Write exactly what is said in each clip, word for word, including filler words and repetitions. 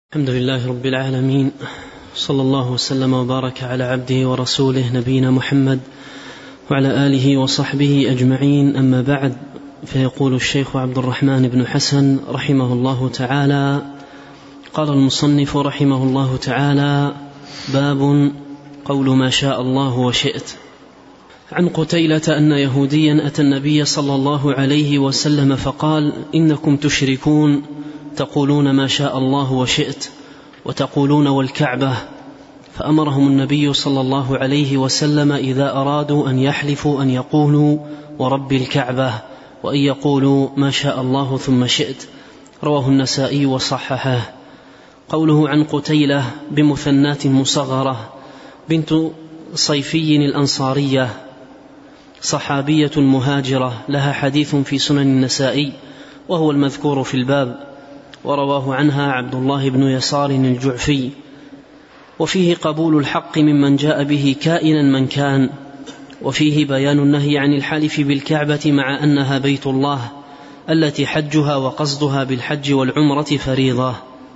الحمد لله رب العالمين، صلى الله وسلم وبارك على عبده ورسوله نبينا محمد وعلى آله وصحبه أجمعين. أما بعد، فيقول الشيخ عبد الرحمن بن حسن رحمه الله تعالى: قال المصنف رحمه الله تعالى: باب قول ما شاء الله وشئت. عن قتيلة أن يهوديا أتى النبي صلى الله عليه وسلم فقال: إنكم تشركون، تقولون ما شاء الله وشئت، وتقولون والكعبة. فأمرهم النبي صلى الله عليه وسلم إذا أرادوا أن يحلفوا أن يقولوا ورب الكعبة، وأن يقولوا ما شاء الله ثم شئت. رواه النسائي وصححه. قوله عن قتيلة بمثنات مصغرة بنت صيفي الأنصارية، صحابية مهاجرة، لها حديث في سنن النسائي وهو المذكور في الباب، ورواه عنها عبد الله بن يسار الجعفي. وفيه قبول الحق ممن جاء به كائنا من كان، وفيه بيان النهي عن الحلف بالكعبة مع أنها بيت الله التي حجها وقصدها بالحج والعمرة فريضة.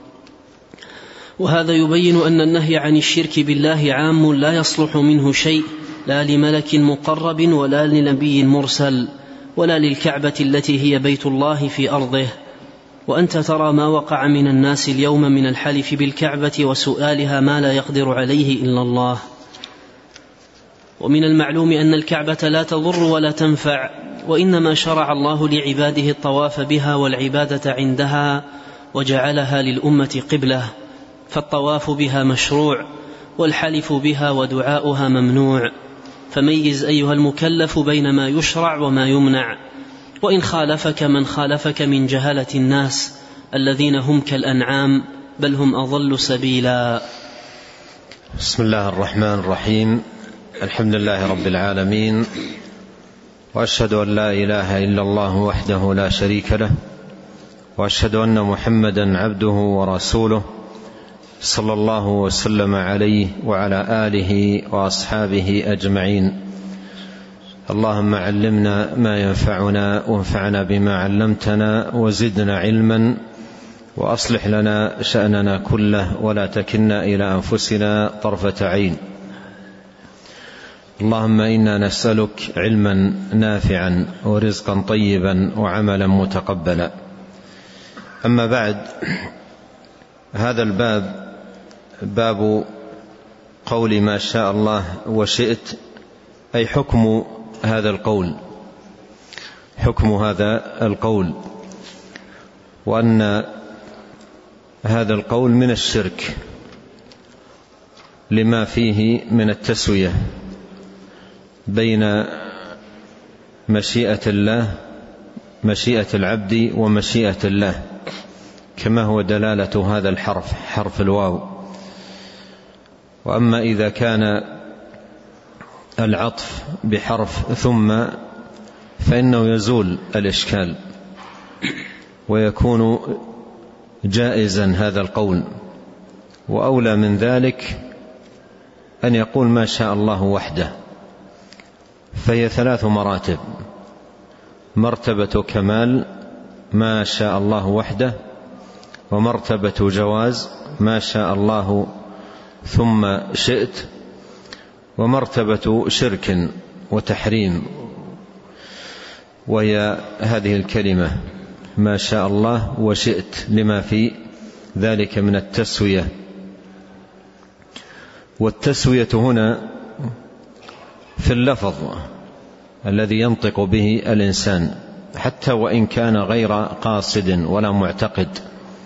وهذا يبين أن النهي عن الشرك بالله عام لا يصلح منه شيء، لا لملك مقرب ولا لنبي مرسل ولا للكعبة التي هي بيت الله في أرضه. وأنت ترى ما وقع من الناس اليوم من الحلف بالكعبة وسؤالها ما لا يقدر عليه إلا الله. ومن المعلوم أن الكعبة لا تضر ولا تنفع، وإنما شرع الله لعباده الطواف بها والعبادة عندها، وجعلها للأمة قبلة، فالطواف بها مشروع، والحلف بها ودعاؤها ممنوع. فميز أيها المكلف بين ما يشرع وما يمنع، وإن خالفك من خالفك من جهلة الناس الذين هم كالأنعام بل هم أضل سبيلا. بسم الله الرحمن الرحيم. الحمد لله رب العالمين، وأشهد أن لا إله إلا الله وحده لا شريك له، وأشهد أن محمدا عبده ورسوله، صلى الله وسلم عليه وعلى آله وأصحابه أجمعين. اللهم علمنا ما ينفعنا، وانفعنا بما علمتنا، وزدنا علما، وأصلح لنا شأننا كله، ولا تكلنا إلى أنفسنا طرفة عين. اللهم إنا نسألك علما نافعا ورزقا طيبا وعملا متقبلا. أما بعد، هذا الباب باب قول ما شاء الله وشئت، أي حكم هذا القول، حكم هذا القول، وأن هذا القول من الشرك لما فيه من التسوية بين مشيئة الله، مشيئة العبد ومشيئة الله، كما هو دلالة هذا الحرف، حرف الواو. وأما إذا كان العطف بحرف ثم فإنه يزول الإشكال ويكون جائزا هذا القول. وأولى من ذلك أن يقول ما شاء الله وحده، فهي ثلاث مراتب: مرتبة كمال ما شاء الله وحده، ومرتبة جواز ما شاء الله ثم شئت، ومرتبة شرك وتحريم، وهي هذه الكلمة ما شاء الله وشئت، لما في ذلك من التسوية. والتسوية هنا في اللفظ الذي ينطق به الإنسان، حتى وإن كان غير قاصد ولا معتقد.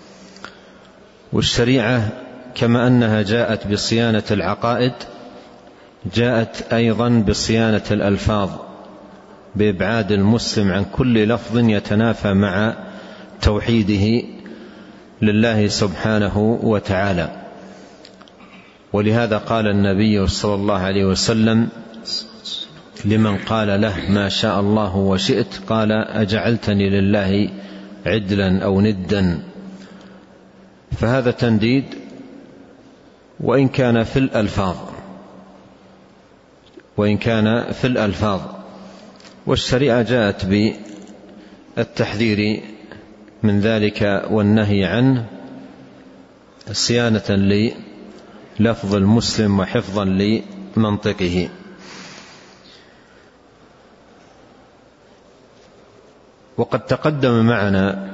والشريعة كما أنها جاءت بصيانة العقائد، جاءت أيضا بصيانة الألفاظ، بإبعاد المسلم عن كل لفظ يتنافى مع توحيده لله سبحانه وتعالى. ولهذا قال النبي صلى الله عليه وسلم لمن قال له ما شاء الله وشئت، قال: أجعلتني لله عدلا أو ندا. فهذا تنديد وإن كان في الألفاظ، وإن كان في الألفاظ. والشريعة جاءت بالتحذير من ذلك والنهي عنه، صيانة للفظ المسلم وحفظا لمنطقه. وقد تقدم معنا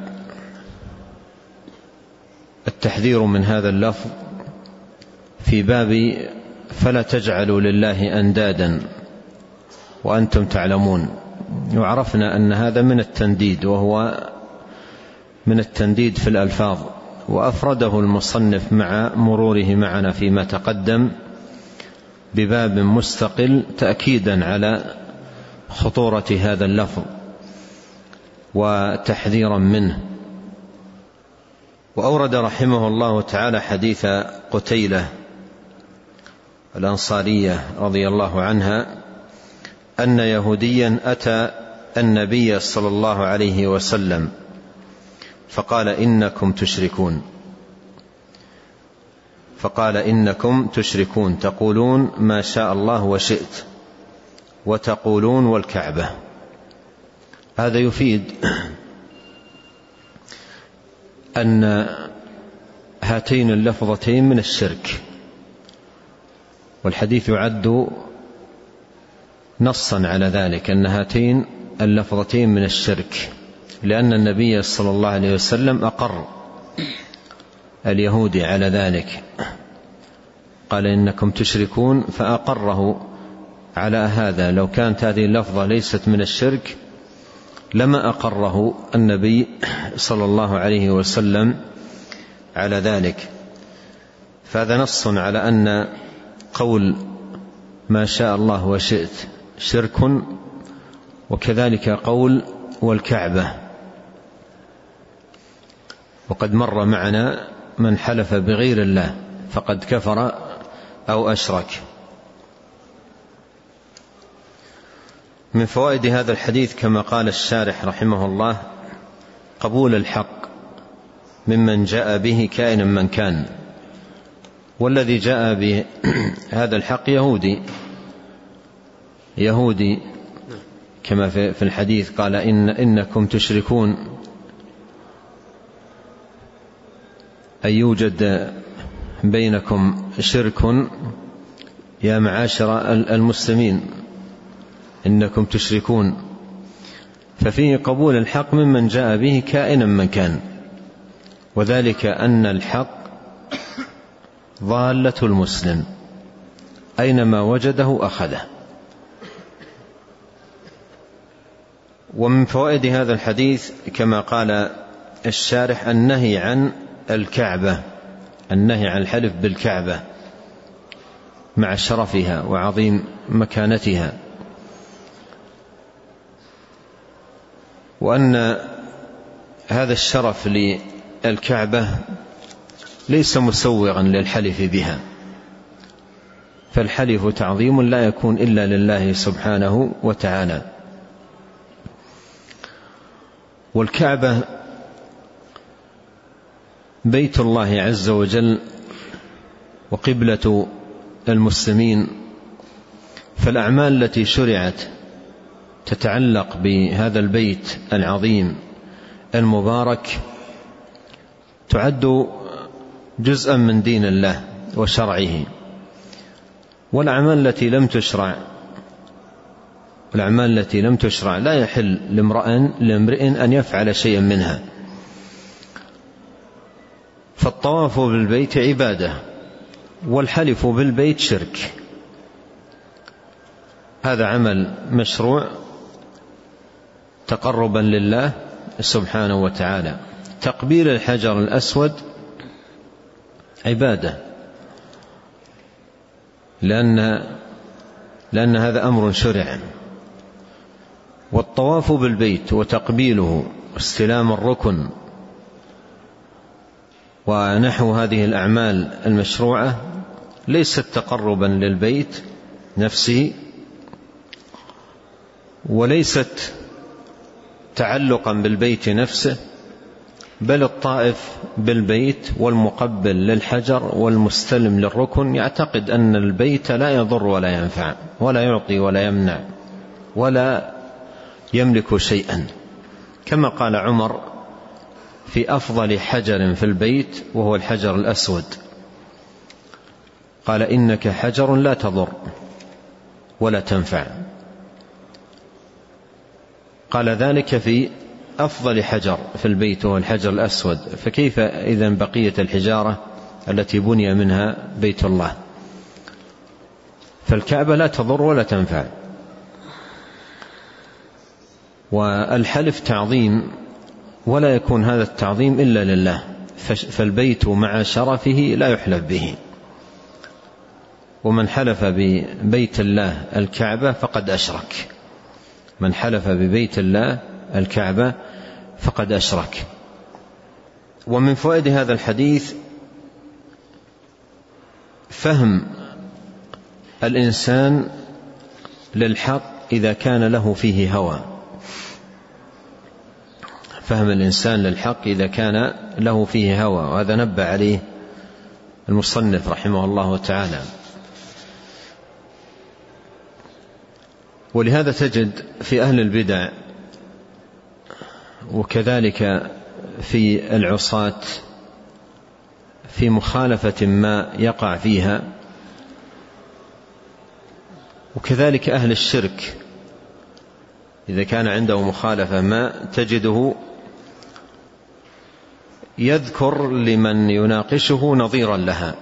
التحذير من هذا اللفظ في باب فلا تجعلوا لله أندادا وأنتم تعلمون، وعرفنا أن هذا من التنديد، وهو من التنديد في الألفاظ، وأفرده المصنف مع مروره معنا فيما تقدم بباب مستقل تأكيدا على خطورة هذا اللفظ وتحذيرا منه. وأورد رحمه الله تعالى حديث قتيلة الأنصارية رضي الله عنها أن يهوديا أتى النبي صلى الله عليه وسلم فقال إنكم تشركون فقال إنكم تشركون تقولون ما شاء الله وشئت وتقولون والكعبة. هذا يفيد أن هاتين اللفظتين من الشرك، والحديث يعد نصا على ذلك أن هاتين اللفظتين من الشرك، لأن النبي صلى الله عليه وسلم أقر اليهودي على ذلك، قال إنكم تشركون فأقره على هذا. لو كانت هذه اللفظة ليست من الشرك لما أقره النبي صلى الله عليه وسلم على ذلك. فهذا نص على أن قول ما شاء الله وشئت شرك، وكذلك قول والكعبة. وقد مر معنا من حلف بغير الله فقد كفر أو أشرك. من فوائد هذا الحديث كما قال الشارح رحمه الله قبول الحق ممن جاء به كائنا من كان، والذي جاء بهذا الحق يهودي يهودي كما في الحديث قال إن إنكم تشركون، أي يوجد بينكم شرك يا معاشر المسلمين إنكم تشركون. ففيه قبول الحق ممن جاء به كائنا من كان، وذلك أن الحق ضالة المسلم أينما وجده أخذه. ومن فوائد هذا الحديث كما قال الشارح النهي عن الكعبة، النهي عن الحلف بالكعبة مع شرفها وعظيم مكانتها، وأن هذا الشرف للكعبة ليس مسوغا للحلف بها، فالحلف تعظيم لا يكون إلا لله سبحانه وتعالى. والكعبة بيت الله عز وجل وقبلة المسلمين، فالأعمال التي شرعت تتعلق بهذا البيت العظيم المبارك تعد جزءا من دين الله وشرعه. والأعمال التي لم تشرع الأعمال التي لم تشرع لا يحل لامرئ أن يفعل شيئا منها. فالطواف بالبيت عبادة، والحلف بالبيت شرك. هذا عمل مشروع تقربا لله سبحانه وتعالى. تقبيل الحجر الأسود عبادة، لأن, لأن هذا أمر شرع. والطواف بالبيت وتقبيله واستلام الركن ونحو هذه الأعمال المشروعة ليست تقربا للبيت نفسه، وليست تعلقا بالبيت نفسه، بل الطائف بالبيت والمقبل للحجر والمستلم للركن يعتقد أن البيت لا يضر ولا ينفع ولا يعطي ولا يمنع ولا يملك شيئا، كما قال عمر في أفضل حجر في البيت وهو الحجر الأسود. قال إنك حجر لا تضر ولا تنفع. قال ذلك في أفضل حجر في البيت وهو الحجر الأسود، فكيف إذن بقية الحجارة التي بني منها بيت الله؟ فالكعبة لا تضر ولا تنفع. والحلف تعظيم، ولا يكون هذا التعظيم إلا لله، فالبيت مع شرفه لا يحلف به. ومن حلف ببيت الله الكعبة فقد أشرك، من حلف ببيت الله الكعبة فقد أشرك. ومن فوائد هذا الحديث فهم الإنسان للحق إذا كان له فيه هوى، فهم الإنسان للحق إذا كان له فيه هوى، وهذا نبه عليه المصنف رحمه الله تعالى. ولهذا تجد في أهل البدع وكذلك في العصاة في مخالفة ما يقع فيها، وكذلك أهل الشرك إذا كان عنده مخالفة ما تجده يذكر لمن يناقشه نظيرا لها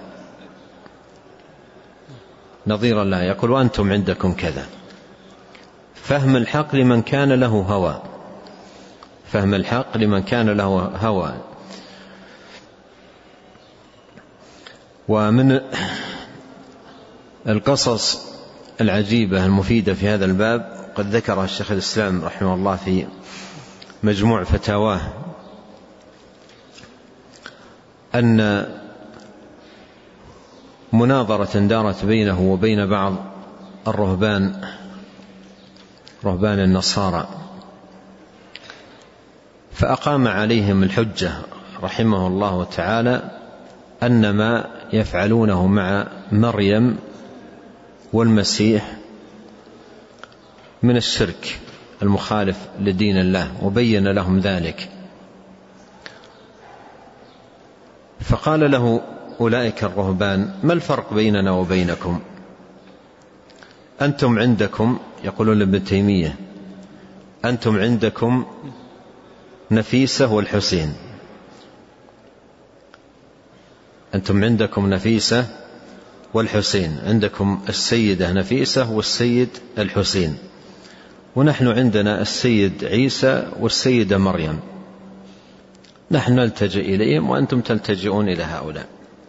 نظيرا لها يقول وأنتم عندكم كذا. فهم الحق لمن كان له هوى، فهم الحق لمن كان له هوى. ومن القصص العجيبة المفيدة في هذا الباب قد ذكرها الشيخ الإسلام رحمه الله في مجموع فتاواه، أن مناظرة دارت بينه وبين بعض الرهبان رهبان النصارى، فأقام عليهم الحجة رحمه الله تعالى أن ما يفعلونه مع مريم والمسيح من الشرك المخالف لدين الله، وبين لهم ذلك. فقال له أولئك الرهبان ما الفرق بيننا وبينكم؟ أنتم عندكم، يقولون لابن تيمية، أنتم عندكم نفيسة والحسين، أنتم عندكم نفيسة والحسين، عندكم السيدة نفيسة والسيد الحسين، ونحن عندنا السيد عيسى والسيدة مريم، نحن نلتجئ إليهم وأنتم تلتجئون إلى هؤلاء.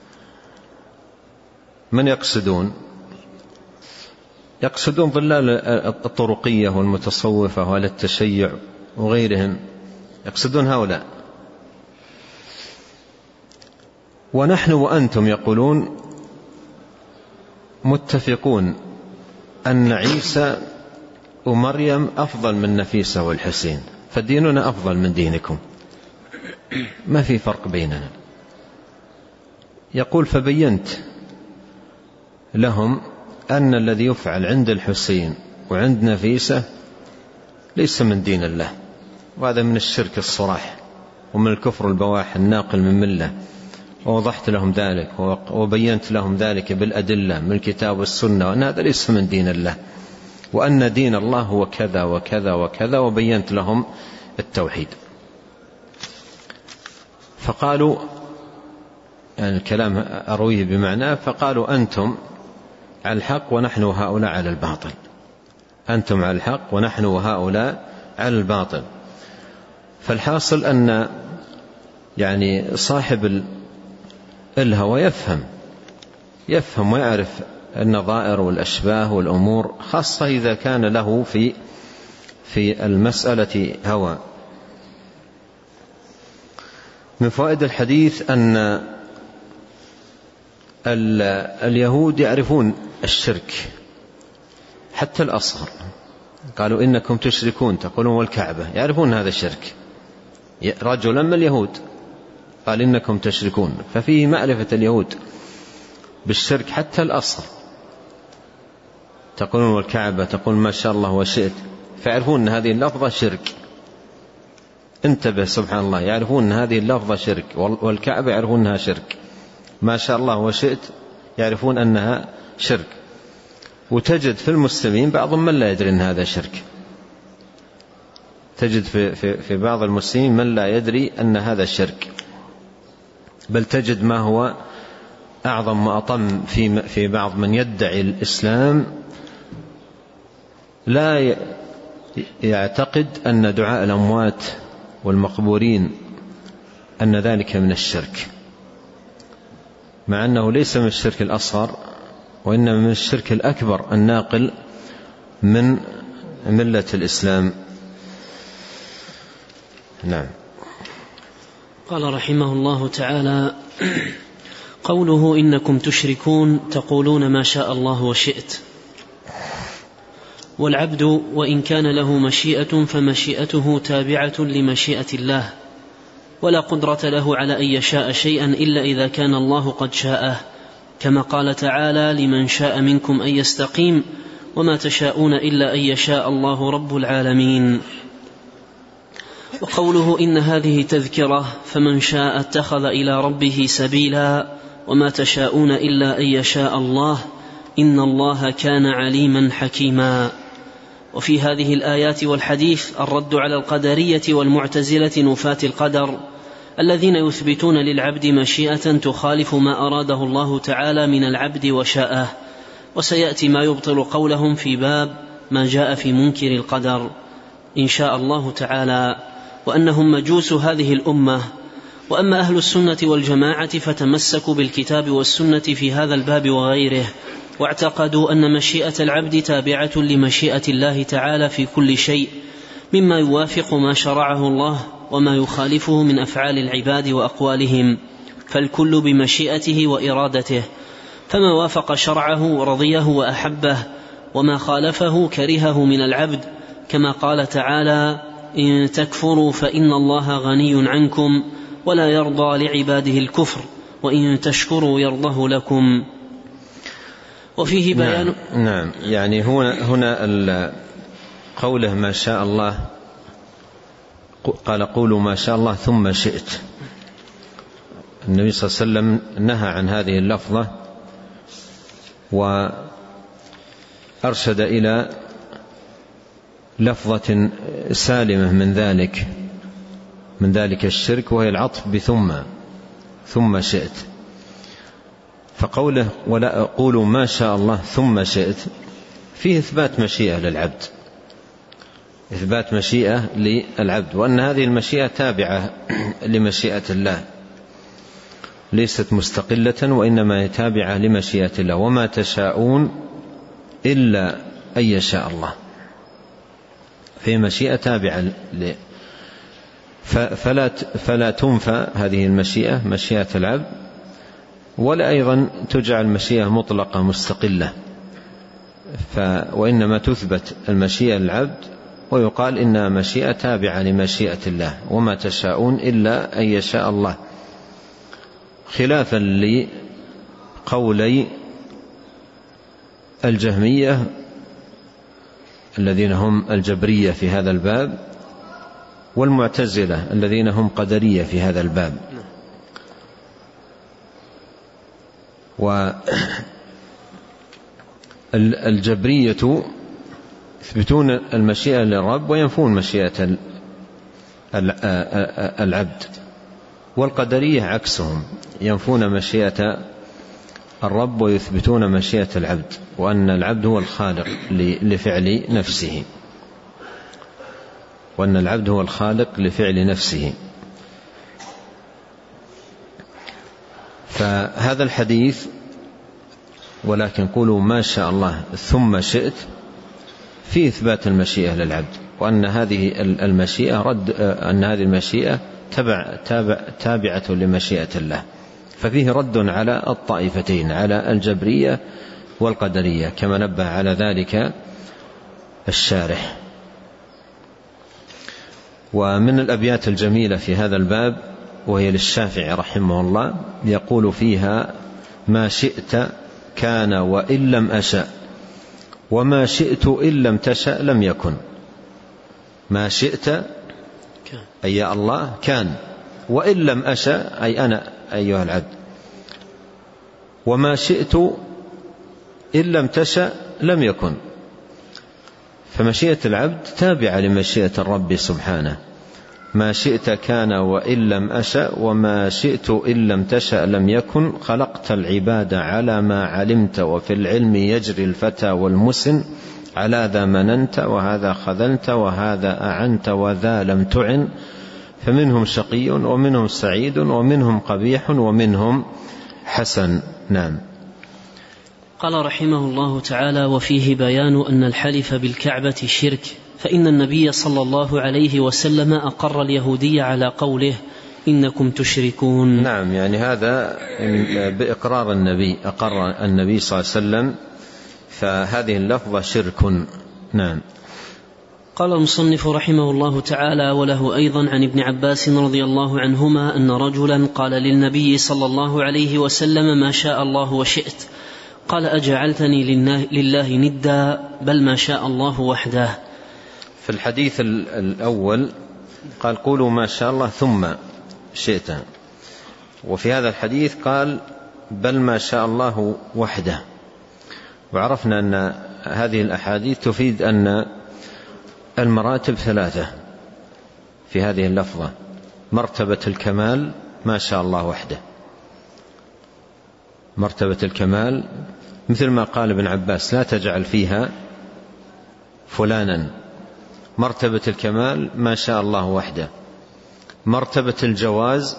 من يقصدون؟ يقصدون ضلال الطرقية والمتصوفة وعلى التشيع وغيرهم، يقصدون هؤلاء. ونحن وأنتم يقولون متفقون أن عيسى ومريم أفضل من نفيسة والحسين، فديننا أفضل من دينكم، ما في فرق بيننا. يقول فبينت لهم أن الذي يفعل عند الحسين وعند نفيسة ليس من دين الله، وهذا من الشرك الصراح ومن الكفر البواح الناقل من ملة. ووضحت لهم ذلك وبينت لهم ذلك بالأدلة من الكتاب والسنة، وأن هذا ليس من دين الله، وأن دين الله هو كذا وكذا وكذا، وبينت لهم التوحيد. فقالوا، يعني الكلام أرويه بمعناه، فقالوا أنتم على الحق ونحن وهؤلاء على الباطل، أنتم على الحق ونحن وهؤلاء على الباطل. فالحاصل أن يعني صاحب الهوى يفهم يفهم ويعرف النظائر والأشباه والأمور، خاصة إذا كان له في في المسألة هوى. من فوائد الحديث أن اليهود يعرفون الشرك حتى الأصغر، قالوا إنكم تشركون تقولون والكعبة، يعرفون هذا الشرك. رجلا من اليهود قال إنكم تشركون، ففيه معرفة اليهود بالشرك حتى الأصغر، تقولون والكعبة، تقول ما شاء الله وشئت، فيعرفون أن هذه اللفظة شرك. انتبه سبحان الله، يعرفون أن هذه اللفظة شرك، والكعبة يعرفون أنها شرك، ما شاء الله وشئت يعرفون أنها شرك. وتجد في المسلمين بعضهم من لا يدري أن هذا شرك، تجد في, في, في بعض المسلمين من لا يدري أن هذا شرك، بل تجد ما هو أعظم وأطم في, في بعض من يدعي الإسلام لا يعتقد أن دعاء الأموات والمقبورين أن ذلك من الشرك، مع أنه ليس من الشرك الأصغر، وإنما من الشرك الأكبر الناقل من ملة الإسلام. نعم. قال رحمه الله تعالى: قوله إنكم تشركون تقولون ما شاء الله وشئت. والعبد وإن كان له مشيئة فمشيئته تابعة لمشيئة الله، ولا قدرة له على أن يشاء شيئا إلا إذا كان الله قد شاءه، كما قال تعالى: لمن شاء منكم أن يستقيم وما تشاءون إلا أن يشاء الله رب العالمين. وقوله إن هذه تذكرة فمن شاء اتخذ إلى ربه سبيلا وما تشاءون إلا أن يشاء الله إن الله كان عليما حكيما. وفي هذه الآيات والحديث الرد على القدرية والمعتزلة نفاة القدر الذين يثبتون للعبد مشيئة تخالف ما أراده الله تعالى من العبد وشاءه، وسيأتي ما يبطل قولهم في باب ما جاء في منكر القدر إن شاء الله تعالى، وأنهم مجوس هذه الأمة. وأما أهل السنة والجماعة فتمسكوا بالكتاب والسنة في هذا الباب وغيره، واعتقدوا أن مشيئة العبد تابعة لمشيئة الله تعالى في كل شيء مما يوافق ما شرعه الله وما يخالفه من أفعال العباد وأقوالهم، فالكل بمشيئته وإرادته، فما وافق شرعه رضيه وأحبه، وما خالفه كرهه من العبد، كما قال تعالى: إن تكفروا فإن الله غني عنكم ولا يرضى لعباده الكفر وإن تشكروا يرضه لكم. وفيه بيان نعم, نعم يعني هنا, هنا قوله ما شاء الله، قال قولوا ما شاء الله ثم شئت. النبي صلى الله عليه وسلم نهى عن هذه اللفظة وأرشد إلى لفظة سالمة من ذلك من ذلك الشرك، وهي العطف بثم ثم شئت. فقوله ولا أقول ما شاء الله ثم شئت فيه إثبات مشيئة للعبد، إثبات مشيئة للعبد، وأن هذه المشيئة تابعة لمشيئة الله، ليست مستقلة وإنما تابعة لمشيئة الله. وما تشاءون إلا أن يشاء الله، في مشيئة تابعة ل... فلا فلا تنفى هذه المشيئة مشيئة العبد، ولا أيضا تجعل مشيئة مطلقة مستقلة، ف... وإنما تثبت المشيئة للعبد ويقال إنها مشيئة تابعة لمشيئة الله. وما تشاءون إلا أن يشاء الله، خلافا لقولي الجهمية الذين هم الجبرية في هذا الباب، والمعتزلة الذين هم قدرية في هذا الباب. والجبرية يثبتون المشيئة للرب وينفون مشيئة العبد، والقدرية عكسهم، ينفون مشيئة الرب ويثبتون مشيئة العبد، وأن العبد هو الخالق لفعل نفسه وأن العبد هو الخالق لفعل نفسه. فهذا الحديث ولكن قولوا ما شاء الله ثم شئت في إثبات المشيئة للعبد، وأن هذه المشيئة رد أن هذه المشيئة تبع تابع تابعة لمشيئة الله، ففيه رد على الطائفتين، على الجبرية والقدرية، كما نبه على ذلك الشارح. ومن الأبيات الجميلة في هذا الباب وهي للشافعي رحمه الله، يقول فيها: ما شئت كان وإن لم أشأ، وما شئت إن لم تشأ لم يكن. ما شئت أي يا الله كان، وإن لم أشأ أي أنا أيها العبد، وما شئت إن لم تشأ لم يكن. فمشيئة العبد تابعة لمشيئة الرب سبحانه، ما شئت كان وإن لم أشأ، وما شئت إن لم تشأ لم يكن. خلقت العباد على ما علمت، وفي العلم يجري الفتى والمسن. على ذا مننت وهذا خذلت، وهذا أعنت وذا لم تعن. فمنهم شقي ومنهم سعيد ومنهم قبيح ومنهم حسن. نعم. قال رحمه الله تعالى: وفيه بيان أن الحلف بالكعبة شرك، فإن النبي صلى الله عليه وسلم أقر اليهودي على قوله إنكم تشركون. نعم، يعني هذا بإقرار النبي، أقر النبي صلى الله عليه وسلم، فهذه اللفظة شرك. نعم. قال المصنف رحمه الله تعالى: وله أيضا عن ابن عباس رضي الله عنهما أن رجلا قال للنبي صلى الله عليه وسلم: ما شاء الله وشئت. قال: أجعلتني لله ندا؟ بل ما شاء الله وحده. في الحديث الأول قال: قولوا ما شاء الله ثم شئت، وفي هذا الحديث قال: بل ما شاء الله وحده. وعرفنا أن هذه الأحاديث تفيد أن المراتب ثلاثة في هذه اللفظة: مرتبة الكمال ما شاء الله وحده، مرتبة الكمال مثل ما قال ابن عباس: لا تجعل فيها فلانا. مرتبة الكمال ما شاء الله وحده. مرتبة الجواز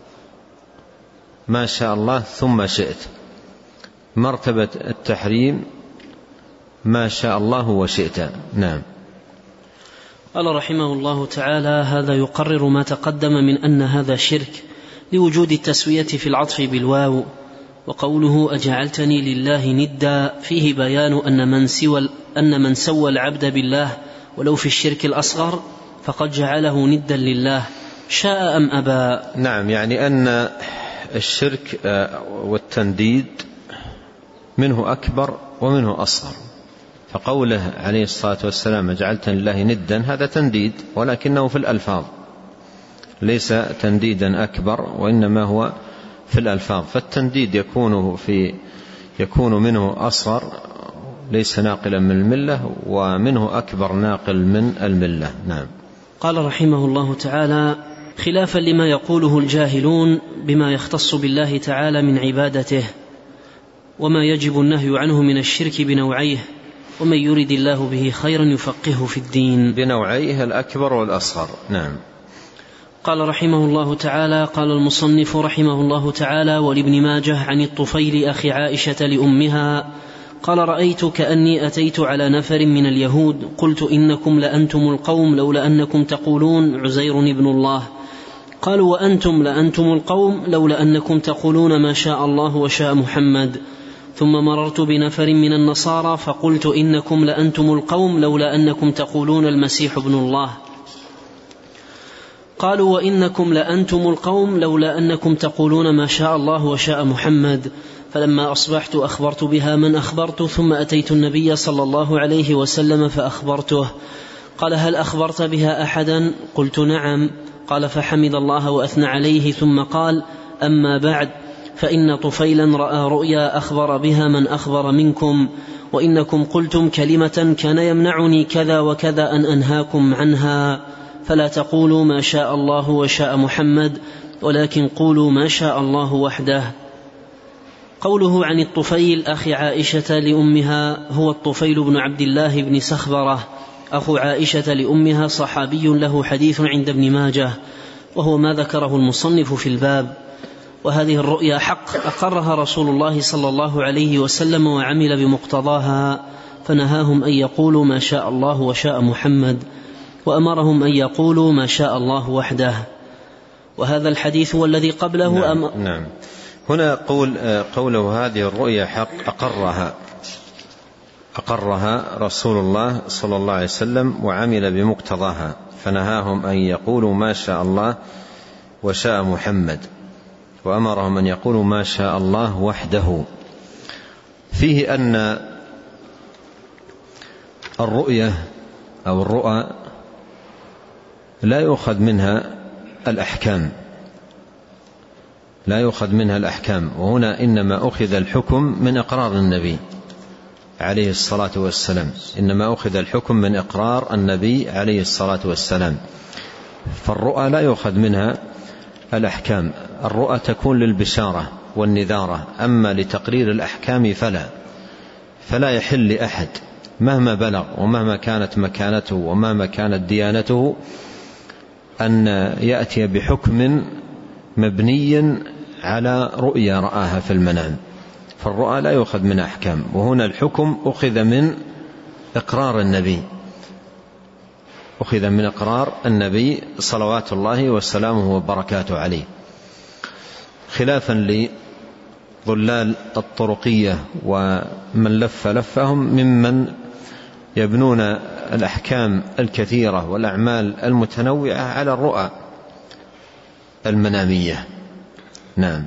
ما شاء الله ثم شئت. مرتبة التحريم ما شاء الله وشئت. نعم. قال رحمه الله تعالى: هذا يقرر ما تقدم من أن هذا شرك لوجود التسوية في العطف بالواو. وقوله أجعلتني لله ندا فيه بيان أن من, سوى أن من سوى العبد بالله ولو في الشرك الأصغر فقد جعله ندا لله شاء أم أبى. نعم، يعني أن الشرك والتنديد منه أكبر ومنه أصغر. فقوله عليه الصلاة والسلام: أجعلتني لله ندا، هذا تنديد ولكنه في الألفاظ، ليس تنديدا أكبر، وإنما هو في الألفاظ. فالتنديد يكون في يكون منه أصغر ليس ناقلا من الملة، ومنه أكبر ناقل من الملة. نعم. قال رحمه الله تعالى: خلافا لما يقوله الجاهلون بما يختص بالله تعالى من عبادته، وما يجب النهي عنه من الشرك بنوعيه، ومن يرد الله به خيرا يفقهه في الدين. بنوعيه الأكبر والأصغر. نعم. قال رحمه الله تعالى: قال المصنف رحمه الله تعالى: ولابن ماجه عن الطفيل أخي عائشة لأمها قال: رأيت كأني أتيت على نفر من اليهود قلت: إنكم لأنتم القوم لولا أنكم تقولون عزير ابن الله. قالوا: وأنتم لأنتم القوم لولا أنكم تقولون ما شاء الله وشاء محمد. ثم مررت بنفر من النصارى فقلت: إنكم لأنتم القوم لولا أنكم تقولون المسيح ابن الله. قالوا: وإنكم لأنتم القوم لولا أنكم تقولون ما شاء الله وشاء محمد. فلما أصبحت أخبرت بها من أخبرت، ثم أتيت النبي صلى الله عليه وسلم فأخبرته. قال: هل أخبرت بها أحدا؟ قلت: نعم. قال: فحمد الله وأثنى عليه، ثم قال: أما بعد، فإن طفيلا رأى رؤيا أخبر بها من أخبر منكم، وإنكم قلتم كلمة كان يمنعني كذا وكذا أن أنهاكم عنها، فلا تقولوا ما شاء الله وشاء محمد، ولكن قولوا ما شاء الله وحده. قوله عن الطفيل أخي عائشة لأمها هو الطفيل بن عبد الله بن سخبرة أخو عائشة لأمها، صحابي له حديث عند ابن ماجه، وهو ما ذكره المصنف في الباب. وهذه الرؤيا حق أقرها رسول الله صلى الله عليه وسلم وعمل بمقتضاها، فنهاهم أن يقولوا ما شاء الله وشاء محمد، وأمرهم أن يقولوا ما شاء الله وحده. وهذا الحديث والذي قبله. نعم, أم... نعم. هنا قول قوله هذه الرؤيا حق أقرها أقرها رسول الله صلى الله عليه وسلم وعمل بمقتضاها، فنهاهم أن يقولوا ما شاء الله وشاء محمد، وأمرهم أن يقولوا ما شاء الله وحده. فيه أن الرؤية أو الرؤى لا يؤخذ منها الأحكام لا يؤخذ منها الأحكام وهنا إنما أخذ الحكم من إقرار النبي عليه الصلاة والسلام إنما أخذ الحكم من إقرار النبي عليه الصلاة والسلام. فالرؤى لا يؤخذ منها الأحكام، الرؤى تكون للبشارة والنذارة، أما لتقرير الأحكام فلا فلا يحل لأحد مهما بلغ ومهما كانت مكانته ومهما كانت ديانته أن يأتي بحكم مبني على رؤيا رآها في المنام، فالرؤى لا يؤخذ من أحكام. وهنا الحكم أخذ من إقرار النبي أخذ من إقرار النبي صلوات الله وسلامه وبركاته عليه، خلافا لضلال الطرقية ومن لف لفهم ممن يبنون الأحكام الكثيرة والأعمال المتنوعة على الرؤى المنامية. نعم.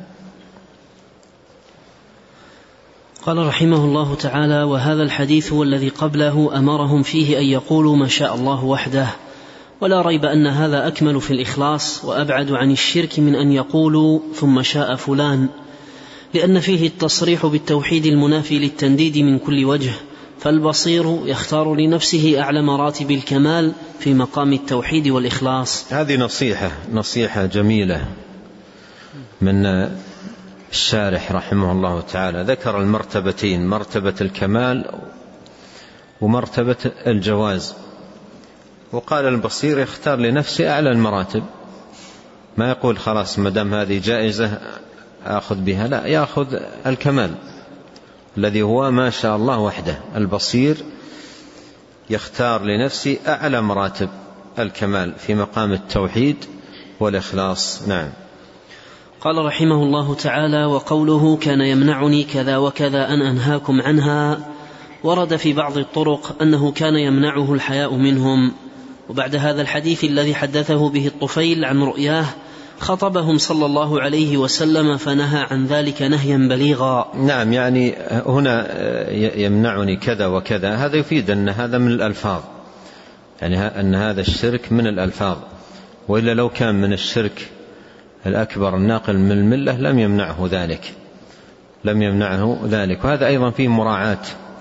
قال رحمه الله تعالى: وهذا الحديث والذي قبله أمرهم فيه أن يقولوا ما شاء الله وحده، ولا ريب أن هذا أكمل في الإخلاص وأبعد عن الشرك من أن يقولوا ثم شاء فلان، لأن فيه التصريح بالتوحيد المنافي للتنديد من كل وجه، فالبصير يختار لنفسه أعلى مراتب الكمال في مقام التوحيد والإخلاص. هذه نصيحة نصيحة جميلة من الشارح رحمه الله تعالى، ذكر المرتبتين، مرتبة الكمال ومرتبة الجواز، وقال البصير يختار لنفسه أعلى المراتب، ما يقول خلاص مدام هذه جائزة أخذ بها، لا، يأخذ الكمال الذي هو ما شاء الله وحده. البصير يختار لنفسه أعلى مراتب الكمال في مقام التوحيد والإخلاص. نعم. قال رحمه الله تعالى: وقوله كان يمنعني كذا وكذا أن أنهاكم عنها، ورد في بعض الطرق أنه كان يمنعه الحياء منهم. وبعد هذا الحديث الذي حدثه به الطفيل عن رؤياه خطبهم صلى الله عليه وسلم فنهى عن ذلك نهيا بليغا. نعم، يعني هنا يمنعني كذا وكذا، هذا يفيد أن هذا من الألفاظ، يعني أن هذا الشرك من الألفاظ، وإلا لو كان من الشرك الأكبر الناقل من الملة لم يمنعه ذلك لم يمنعه ذلك وهذا أيضا فيه مراعاة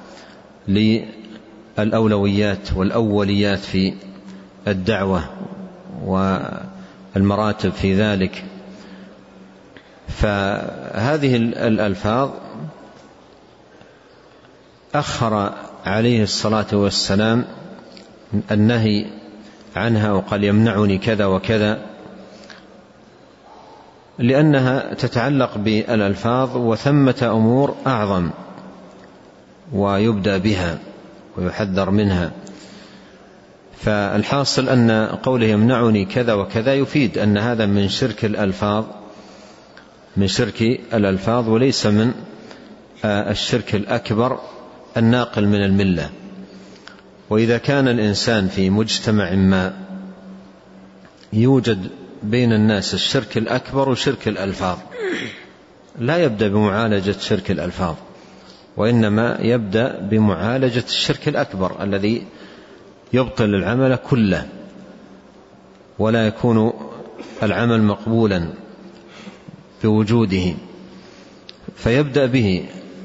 للأولويات والأوليات في الدعوة والمراتب في ذلك. فهذه الألفاظ أخر عليه الصلاة والسلام النهي عنها وقال يمنعني كذا وكذا، لأنها تتعلق بالألفاظ، وثمة أمور أعظم ويبدأ بها ويحذر منها. فالحاصل أن قوله يمنعني كذا وكذا يفيد أن هذا من شرك الألفاظ من شرك الألفاظ وليس من الشرك الأكبر الناقل من الملة. وإذا كان الإنسان في مجتمع ما يوجد بين الناس الشرك الأكبر وشرك الألفاظ، لا يبدأ بمعالجة شرك الألفاظ، وإنما يبدأ بمعالجة الشرك الأكبر الذي يبطل العمل كله ولا يكون العمل مقبولا بوجوده، فيبدأ به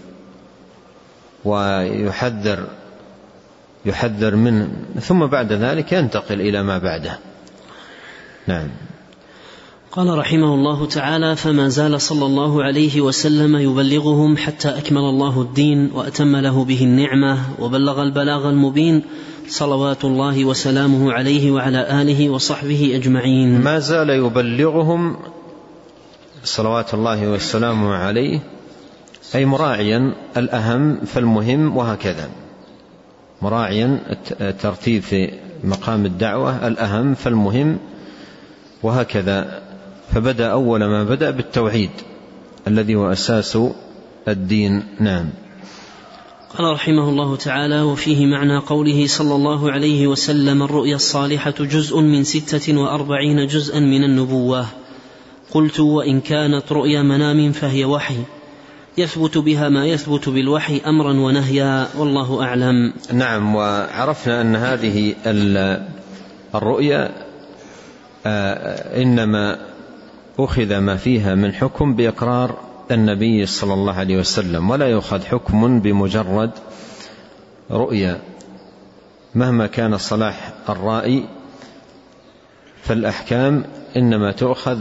ويحذر يحذر منه، ثم بعد ذلك ينتقل إلى ما بعده. نعم. قال رحمه الله تعالى: فما زال صلى الله عليه وسلم يبلغهم حتى أكمل الله الدين وأتم له به النعمة وبلغ البلاغ المبين، صلوات الله وسلامه عليه وعلى آله وصحبه أجمعين. ما زال يبلغهم صلوات الله وسلامه عليه، أي مراعيا الأهم فالمهم، وهكذا مراعيا الترتيب في مقام الدعوة، الأهم فالمهم وهكذا. فبدأ أول ما بدأ بالتوحيد الذي هو أساس الدين. نعم. قال رحمه الله تعالى: وفيه معنى قوله صلى الله عليه وسلم: الرؤيا الصالحة جزء من ستة وأربعين جزءا من النبوة. قلت: وإن كانت رؤيا منام فهي وحي، يثبت بها ما يثبت بالوحي أمرا ونهيا، والله أعلم. نعم. وعرفنا أن هذه الرؤيا إنما أخذ ما فيها من حكم بإقرار النبي صلى الله عليه وسلم، ولا يؤخذ حكم بمجرد رؤيا مهما كان صلاح الرائي، فالأحكام إنما تؤخذ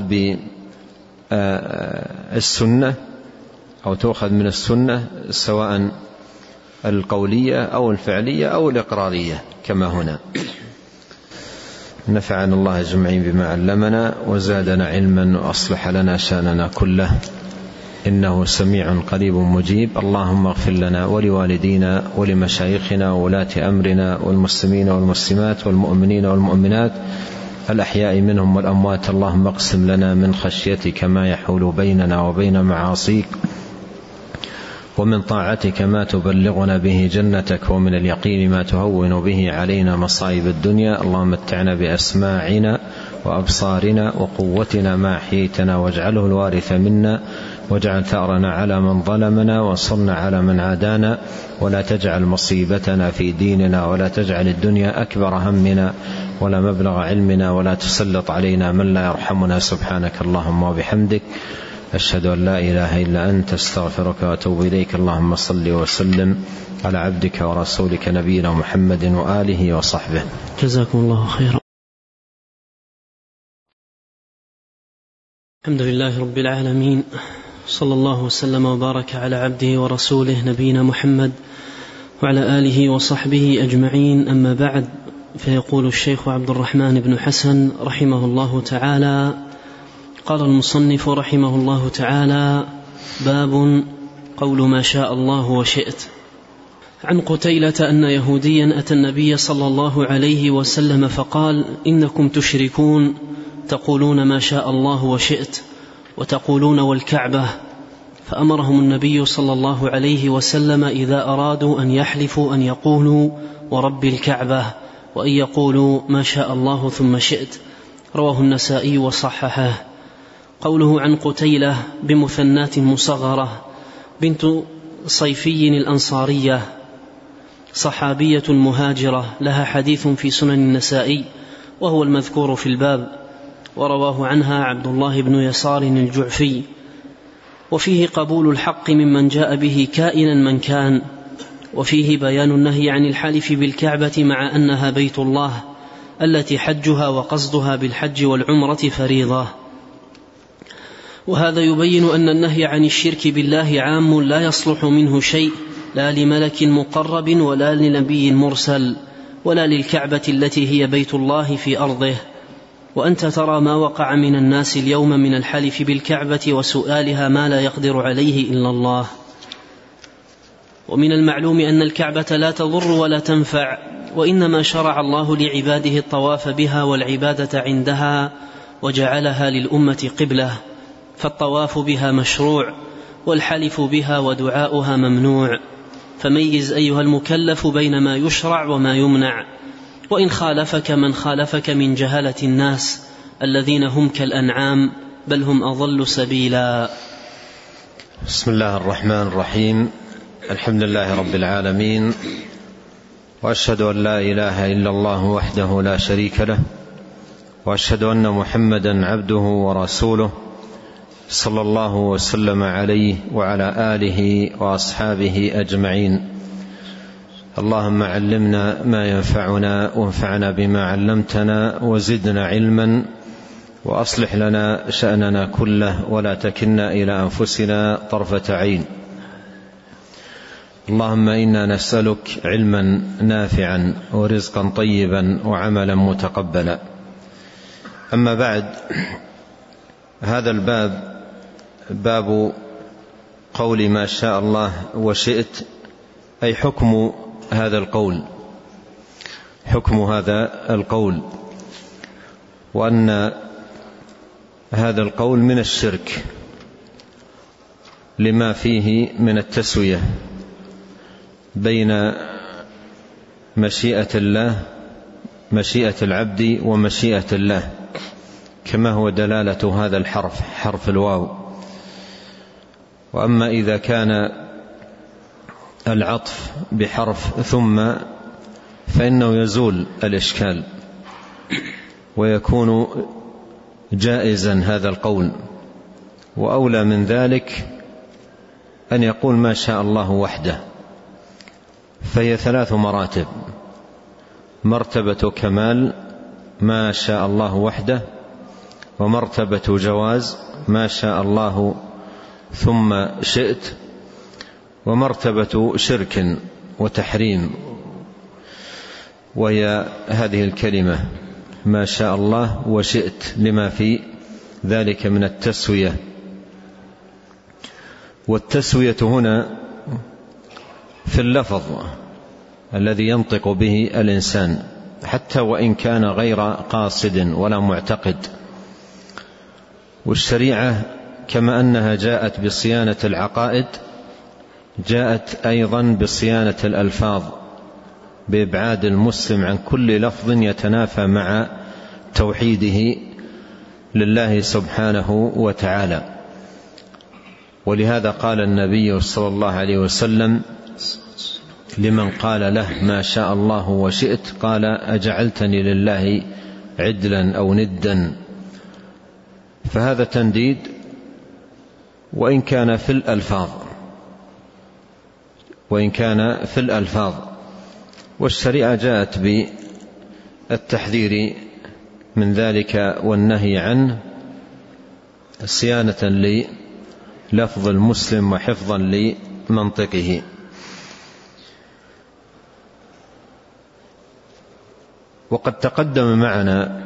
بالسنة أو تؤخذ من السنة سواء القولية أو الفعلية أو الإقرارية كما هنا. نفعنا الله أجمعين بما علمنا وزادنا علما وأصلح لنا شأننا كله، إنه سميع قريب مجيب. اللهم اغفر لنا ولوالدينا ولمشايخنا وولاة أمرنا والمسلمين والمسلمات والمؤمنين والمؤمنات الأحياء منهم والأموات. اللهم اقسم لنا من خشيتك ما يحول بيننا وبين معاصيك، ومن طاعتك ما تبلغنا به جنتك، ومن اليقين ما تهون به علينا مصائب الدنيا. اللهم متعنا بأسماعنا وأبصارنا وقوتنا ما أحييتنا، واجعله الوارث منا، واجعل ثأرنا على من ظلمنا، وانصرنا على من عادانا، ولا تجعل مصيبتنا في ديننا، ولا تجعل الدنيا أكبر همنا ولا مبلغ علمنا، ولا تسلط علينا من لا يرحمنا. سبحانك اللهم وبحمدك، أشهد أن لا إله إلا أنت، استغفرك وأتوب إليك. اللهم صل وسلم على عبدك ورسولك نبينا محمد وآله وصحبه. جزاكم الله خيرا. الحمد لله رب العالمين، صلى الله وسلم وبارك على عبده ورسوله نبينا محمد وعلى آله وصحبه أجمعين. أما بعد، فيقول الشيخ عبد الرحمن بن حسن رحمه الله تعالى: قال المصنف رحمه الله تعالى: باب قول ما شاء الله وشئت. عن قتيلة أن يهوديا أتى النبي صلى الله عليه وسلم فقال: إنكم تشركون، تقولون ما شاء الله وشئت، وتقولون والكعبة. فأمرهم النبي صلى الله عليه وسلم إذا أرادوا أن يحلفوا أن يقولوا ورب الكعبة، وأن يقولوا ما شاء الله ثم شئت. رواه النسائي وصححه. قوله عن قتيلة بمثنات مصغرة، بنت صيفي الأنصارية، صحابية مهاجرة، لها حديث في سنن النسائي وهو المذكور في الباب، ورواه عنها عبد الله بن يسار الجعفي. وفيه قبول الحق ممن جاء به كائنا من كان، وفيه بيان النهي عن الحلف بالكعبة مع أنها بيت الله التي حجها وقصدها بالحج والعمرة فريضة. وهذا يبين أن النهي عن الشرك بالله عام لا يصلح منه شيء، لا لملك مقرب ولا لنبي مرسل ولا للكعبة التي هي بيت الله في أرضه. وأنت ترى ما وقع من الناس اليوم من الحلف بالكعبة وسؤالها ما لا يقدر عليه إلا الله. ومن المعلوم أن الكعبة لا تضر ولا تنفع، وإنما شرع الله لعباده الطواف بها والعبادة عندها، وجعلها للأمة قبلة، فالطواف بها مشروع، والحلف بها ودعاؤها ممنوع. فميز أيها المكلف بين ما يشرع وما يمنع، وإن خالفك من خالفك من جهلة الناس الذين هم كالأنعام بل هم أضل سبيلا. بسم الله الرحمن الرحيم. الحمد لله رب العالمين، وأشهد أن لا إله إلا الله وحده لا شريك له، وأشهد أن محمدا عبده ورسوله صلى الله وسلم عليه وعلى آله وأصحابه أجمعين. اللهم علمنا ما ينفعنا، وانفعنا بما علمتنا، وزدنا علما، وأصلح لنا شأننا كله، ولا تكلنا إلى أنفسنا طرفة عين. اللهم إنا نسألك علما نافعا ورزقا طيبا وعملا متقبلا. أما بعد، هذا الباب باب قول ما شاء الله وشئت، أي حكم هذا القول، حكم هذا القول، وأن هذا القول من الشرك لما فيه من التسوية بين مشيئة الله مشيئة العبد ومشيئة الله، كما هو دلالة هذا الحرف، حرف الواو. وأما إذا كان العطف بحرف ثم فإنه يزول الإشكال، ويكون جائزا هذا القول، وأولى من ذلك أن يقول ما شاء الله وحده. فهي ثلاث مراتب: مرتبة كمال ما شاء الله وحده، ومرتبة جواز ما شاء الله ثم شئت، ومرتبة شرك وتحريم، وهي هذه الكلمة ما شاء الله وشئت، لما في ذلك من التسوية. والتسوية هنا في اللفظ الذي ينطق به الإنسان، حتى وإن كان غير قاصد ولا معتقد. والشريعة كما أنها جاءت بصيانة العقائد، جاءت أيضا بصيانة الألفاظ، بإبعاد المسلم عن كل لفظ يتنافى مع توحيده لله سبحانه وتعالى. ولهذا قال النبي صلى الله عليه وسلم لمن قال له ما شاء الله وشئت، قال أجعلتني لله عدلا أو ندا. فهذا تنديد وإن كان في الألفاظ وإن كان في الألفاظ والشريعة جاءت بالتحذير من ذلك والنهي عنه، صيانة للفظ المسلم وحفظا لمنطقه. وقد تقدم معنا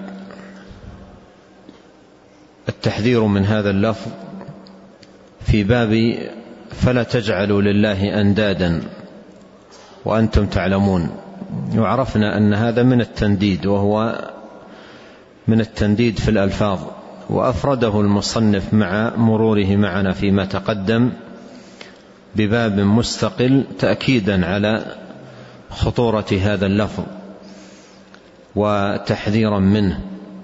التحذير من هذا اللفظ في باب فلا تجعلوا لله أندادا وأنتم تعلمون. وعرفنا أن هذا من التنديد، وهو من التنديد في الألفاظ، وأفرده المصنف مع مروره معنا فيما تقدم بباب مستقل تأكيدا على خطورة هذا اللفظ وتحذيرا منه.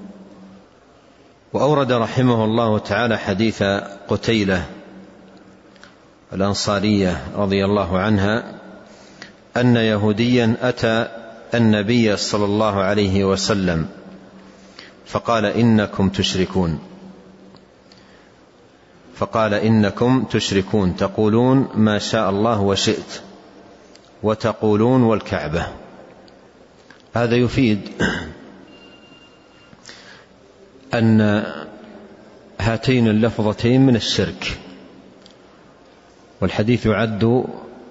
وأورد رحمه الله تعالى حديث قتيلة الأنصارية رضي الله عنها أن يهوديا أتى النبي صلى الله عليه وسلم فقال إنكم تشركون فقال إنكم تشركون تقولون ما شاء الله وشئت وتقولون والكعبة. هذا يفيد أن هاتين اللفظتين من الشرك، والحديث يعد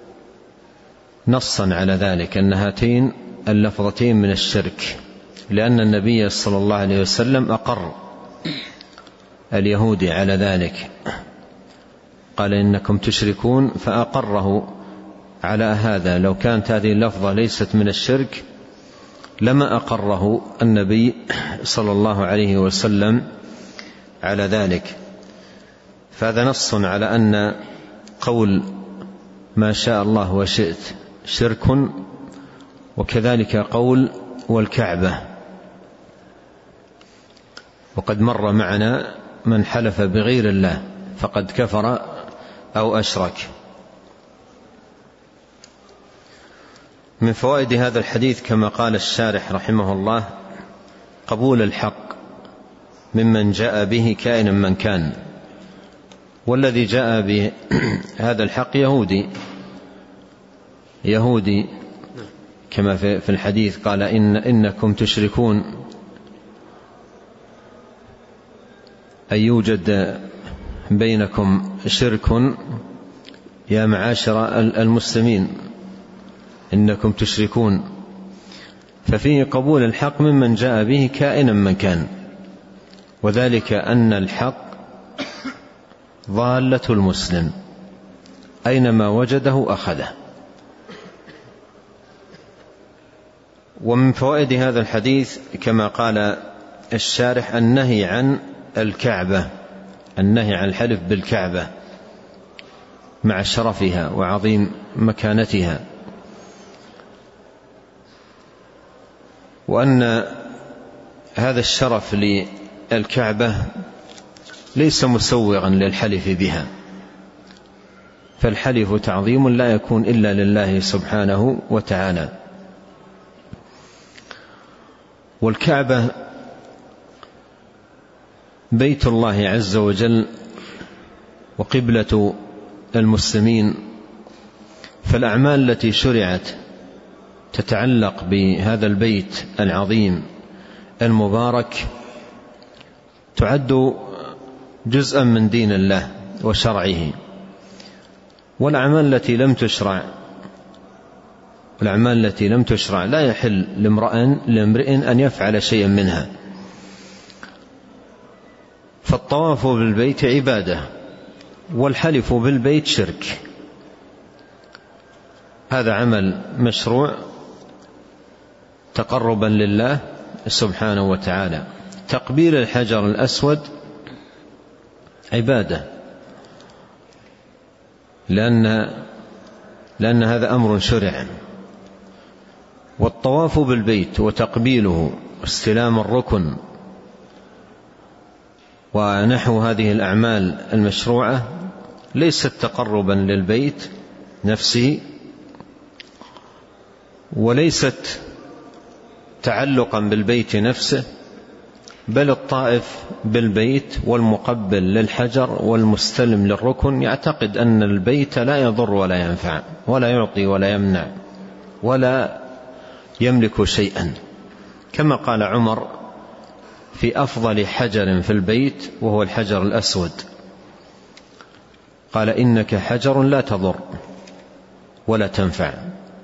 نصا على ذلك أن هاتين اللفظتين من الشرك، لأن النبي صلى الله عليه وسلم أقر اليهودي على ذلك، قال إنكم تشركون فأقره على هذا. لو كانت هذه اللفظة ليست من الشرك لما أقره النبي صلى الله عليه وسلم على ذلك. فهذا نص على أن قول ما شاء الله وشئت شرك، وكذلك قول والكعبة. وقد مر معنا من حلف بغير الله فقد كفر أو أشرك. من فوائد هذا الحديث كما قال الشارح رحمه الله قبول الحق ممن جاء به كائنا من كان، والذي جاء بهذا الحق يهودي يهودي كما في الحديث قال إن إنكم تشركون، أي يوجد بينكم شرك يا معاشر المسلمين إنكم تشركون. ففيه قبول الحق ممن جاء به كائنا من كان، وذلك أن الحق ضالة المسلم أينما وجده أخذه. ومن فوائد هذا الحديث كما قال الشارح النهي عن الكعبة، النهي عن الحلف بالكعبة مع شرفها وعظيم مكانتها، وأن هذا الشرف للكعبة ليس مسوغا للحلف بها، فالحلف تعظيم لا يكون إلا لله سبحانه وتعالى. والكعبة بيت الله عز وجل وقبلة المسلمين، فالأعمال التي شرعت تتعلق بهذا البيت العظيم المبارك تعد جزءا من دين الله وشرعه. والأعمال التي لم تشرع الأعمال التي لم تشرع لا يحل لامرئ أن يفعل شيئا منها. فالطواف بالبيت عبادة، والحلف بالبيت شرك. هذا عمل مشروع تقربا لله سبحانه وتعالى. تقبيل الحجر الأسود عبادة، لأن, لأن هذا أمر شرع. والطواف بالبيت وتقبيله واستلام الركن ونحو هذه الأعمال المشروعة ليست تقربا للبيت نفسه، وليست تعلقا بالبيت نفسه، بل الطائف بالبيت والمقبل للحجر والمستلم للركن يعتقد أن البيت لا يضر ولا ينفع ولا يعطي ولا يمنع ولا يملك شيئا، كما قال عمر في أفضل حجر في البيت وهو الحجر الأسود، قال إنك حجر لا تضر ولا تنفع.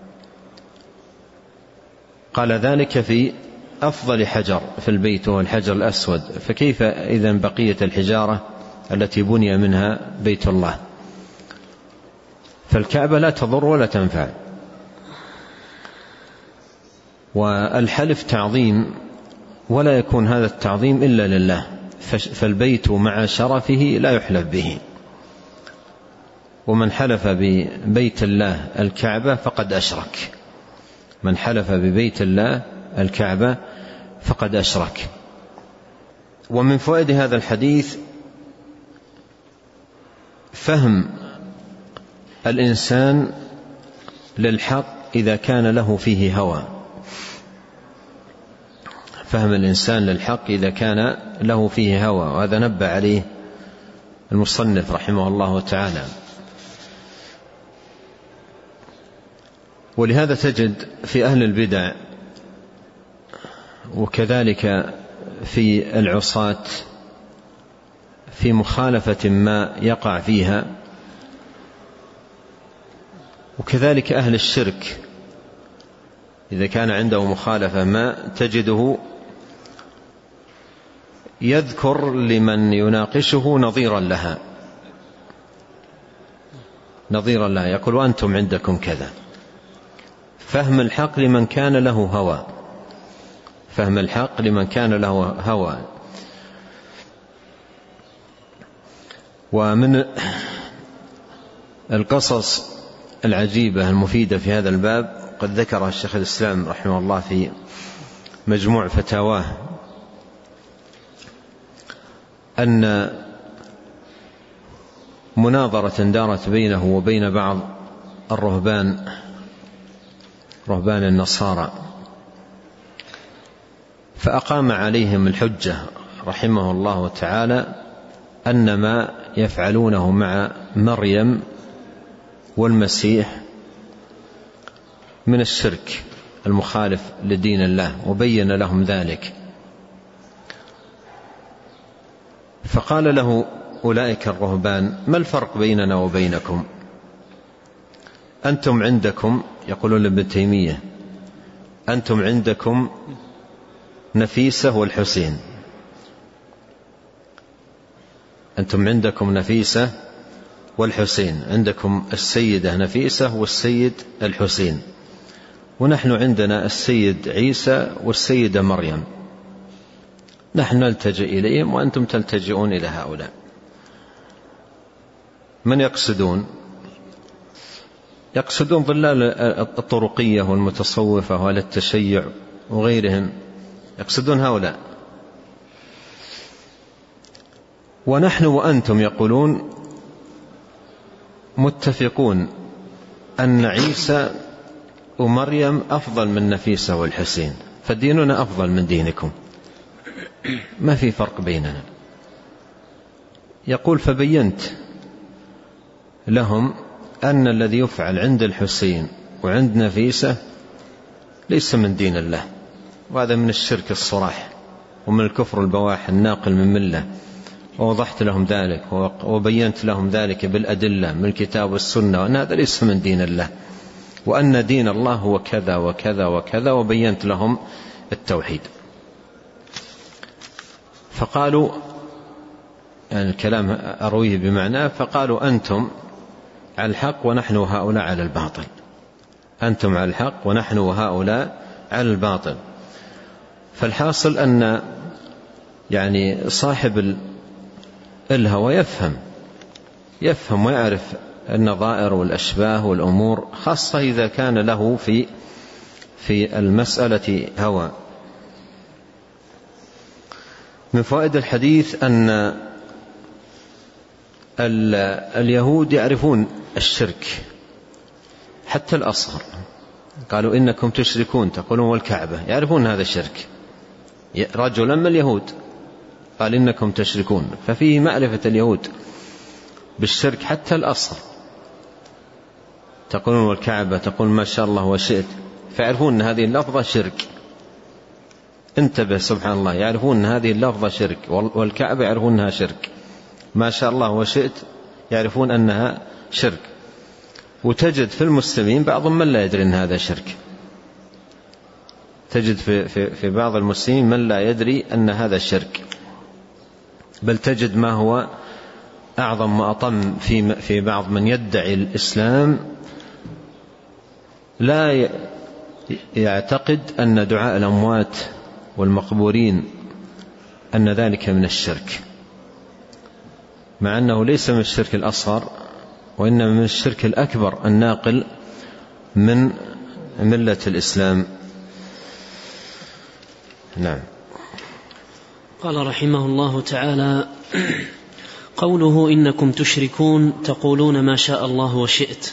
قال ذلك في أفضل حجر في البيت وهو الحجر الأسود، فكيف إذن بقية الحجارة التي بني منها بيت الله؟ فالكعبة لا تضر ولا تنفع. والحلف تعظيم، ولا يكون هذا التعظيم إلا لله، فالبيت مع شرفه لا يحلف به. ومن حلف ببيت الله الكعبة فقد أشرك، من حلف ببيت الله الكعبة فقد أشرك. ومن فوائد هذا الحديث فهم الإنسان للحق إذا كان له فيه هوى، فهم الإنسان للحق إذا كان له فيه هوى، وهذا نبه عليه المصنف رحمه الله تعالى. ولهذا تجد في أهل البدع وكذلك في العصاة في مخالفة ما يقع فيها، وكذلك أهل الشرك إذا كان عنده مخالفة ما تجده يذكر لمن يناقشه نظيرا لها نظيرا لها يقول وأنتم عندكم كذا. فهم الحق لمن كان له هوى، فهم الحق لمن كان له هوى. ومن القصص العجيبة المفيدة في هذا الباب قد ذكرها الشيخ الإسلام رحمه الله في مجموع فتاواه، أن مناظرة دارت بينه وبين بعض الرهبان رهبان النصارى، فأقام عليهم الحجة رحمه الله تعالى أن ما يفعلونه مع مريم والمسيح من الشرك المخالف لدين الله، وبين لهم ذلك. فقال له أولئك الرهبان ما الفرق بيننا وبينكم؟ أنتم عندكم، يقولون لابن تيمية، أنتم عندكم نفيسة والحسين، أنتم عندكم نفيسة والحسين، عندكم السيدة نفيسة والسيد الحسين، ونحن عندنا السيد عيسى والسيدة مريم، نحن نلتجئ إليهم وأنتم تلتجئون إلى هؤلاء. من يقصدون؟ يقصدون ضلال الطرقية والمتصوفة وعلى التشيع وغيرهم، يقصدون هؤلاء. ونحن وأنتم يقولون متفقون أن عيسى ومريم أفضل من نفيسة والحسين، فديننا أفضل من دينكم، ما في فرق بيننا. يقول فبينت لهم أن الذي يفعل عند الحسين وعند نفيسة ليس من دين الله، وهذا من الشرك الصراح ومن الكفر البواح الناقل من ملة، ووضحت لهم ذلك وبينت لهم ذلك بالأدلة من الكتاب والسنة، وأن هذا ليس من دين الله، وأن دين الله هو كذا وكذا وكذا، وبينت لهم التوحيد. فقالوا، يعني الكلام أرويه بمعناه، فقالوا أنتم على الحق ونحن وهؤلاء على الباطل، أنتم على الحق ونحن وهؤلاء على الباطل. فالحاصل أن يعني صاحب الهوى يفهم يفهم ويعرف النظائر والأشباه والأمور، خاصة إذا كان له في في المسألة هوى. من فوائد الحديث أن اليهود يعرفون الشرك حتى الأصغر، قالوا إنكم تشركون، تقولون والكعبة، يعرفون هذا الشرك. رجلا من اليهود قال إنكم تشركون، ففيه معرفة اليهود بالشرك حتى الأصغر، تقولون والكعبة، تقول ما شاء الله وشئت، فيعرفون أن هذه اللفظة شرك. انتبه سبحان الله، يعرفون أن هذه اللفظة شرك، والكعبة يعرفون أنها شرك، ما شاء الله وشئت يعرفون أنها شرك. وتجد في المسلمين بعضهم من لا يدري أن هذا شرك، تجد في, في, في بعض المسلمين من لا يدري أن هذا شرك، بل تجد ما هو أعظم وأطم في, في بعض من يدعي الإسلام لا يعتقد أن دعاء الأموات والمقبورين أن ذلك من الشرك، مع أنه ليس من الشرك الأصغر، وإنما من الشرك الأكبر الناقل من ملة الإسلام. نعم. قال رحمه الله تعالى: قوله إنكم تشركون تقولون ما شاء الله وشئت.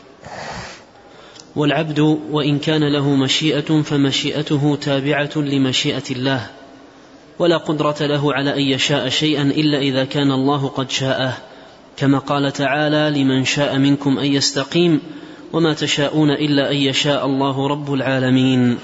والعبد وإن كان له مشيئة فمشيئته تابعة لمشيئة الله، ولا قدرة له على أن يشاء شيئا إلا إذا كان الله قد شاءه، كما قال تعالى: لمن شاء منكم أن يستقيم وما تشاءون إلا أن يشاء الله رب العالمين.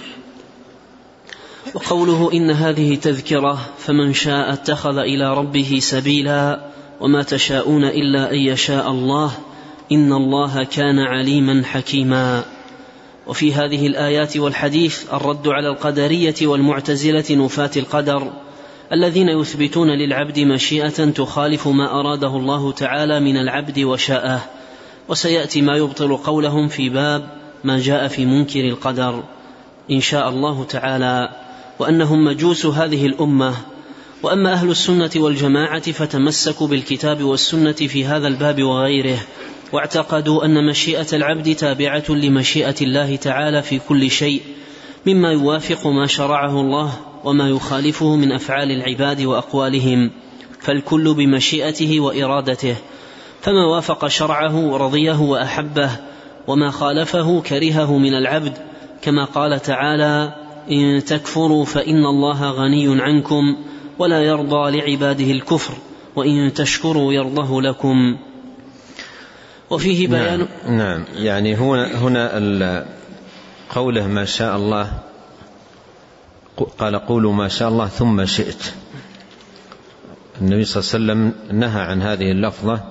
وقوله إن هذه تذكرة فمن شاء اتخذ إلى ربه سبيلا وما تشاءون إلا أن يشاء الله إن الله كان عليما حكيما. وفي هذه الآيات والحديث الرد على القدرية والمعتزلة نفاة القدر الذين يثبتون للعبد مشيئة تخالف ما أراده الله تعالى من العبد وشاءه، وسيأتي ما يبطل قولهم في باب ما جاء في منكر القدر إن شاء الله تعالى، وأنهم مجوس هذه الأمة. وأما أهل السنة والجماعة فتمسكوا بالكتاب والسنة في هذا الباب وغيره، واعتقدوا أن مشيئة العبد تابعة لمشيئة الله تعالى في كل شيء مما يوافق ما شرعه الله وما يخالفه من أفعال العباد وأقوالهم، فالكل بمشيئته وإرادته، فما وافق شرعه رضيه وأحبه، وما خالفه كرهه من العبد، كما قال تعالى: إن تكفروا فإن الله غني عنكم ولا يرضى لعباده الكفر وإن تشكروا يرضه لكم. وفيه بيان نعم, نعم يعني هنا, هنا قوله ما شاء الله، قال قولوا ما شاء الله ثم شئت. النبي صلى الله عليه وسلم نهى عن هذه اللفظة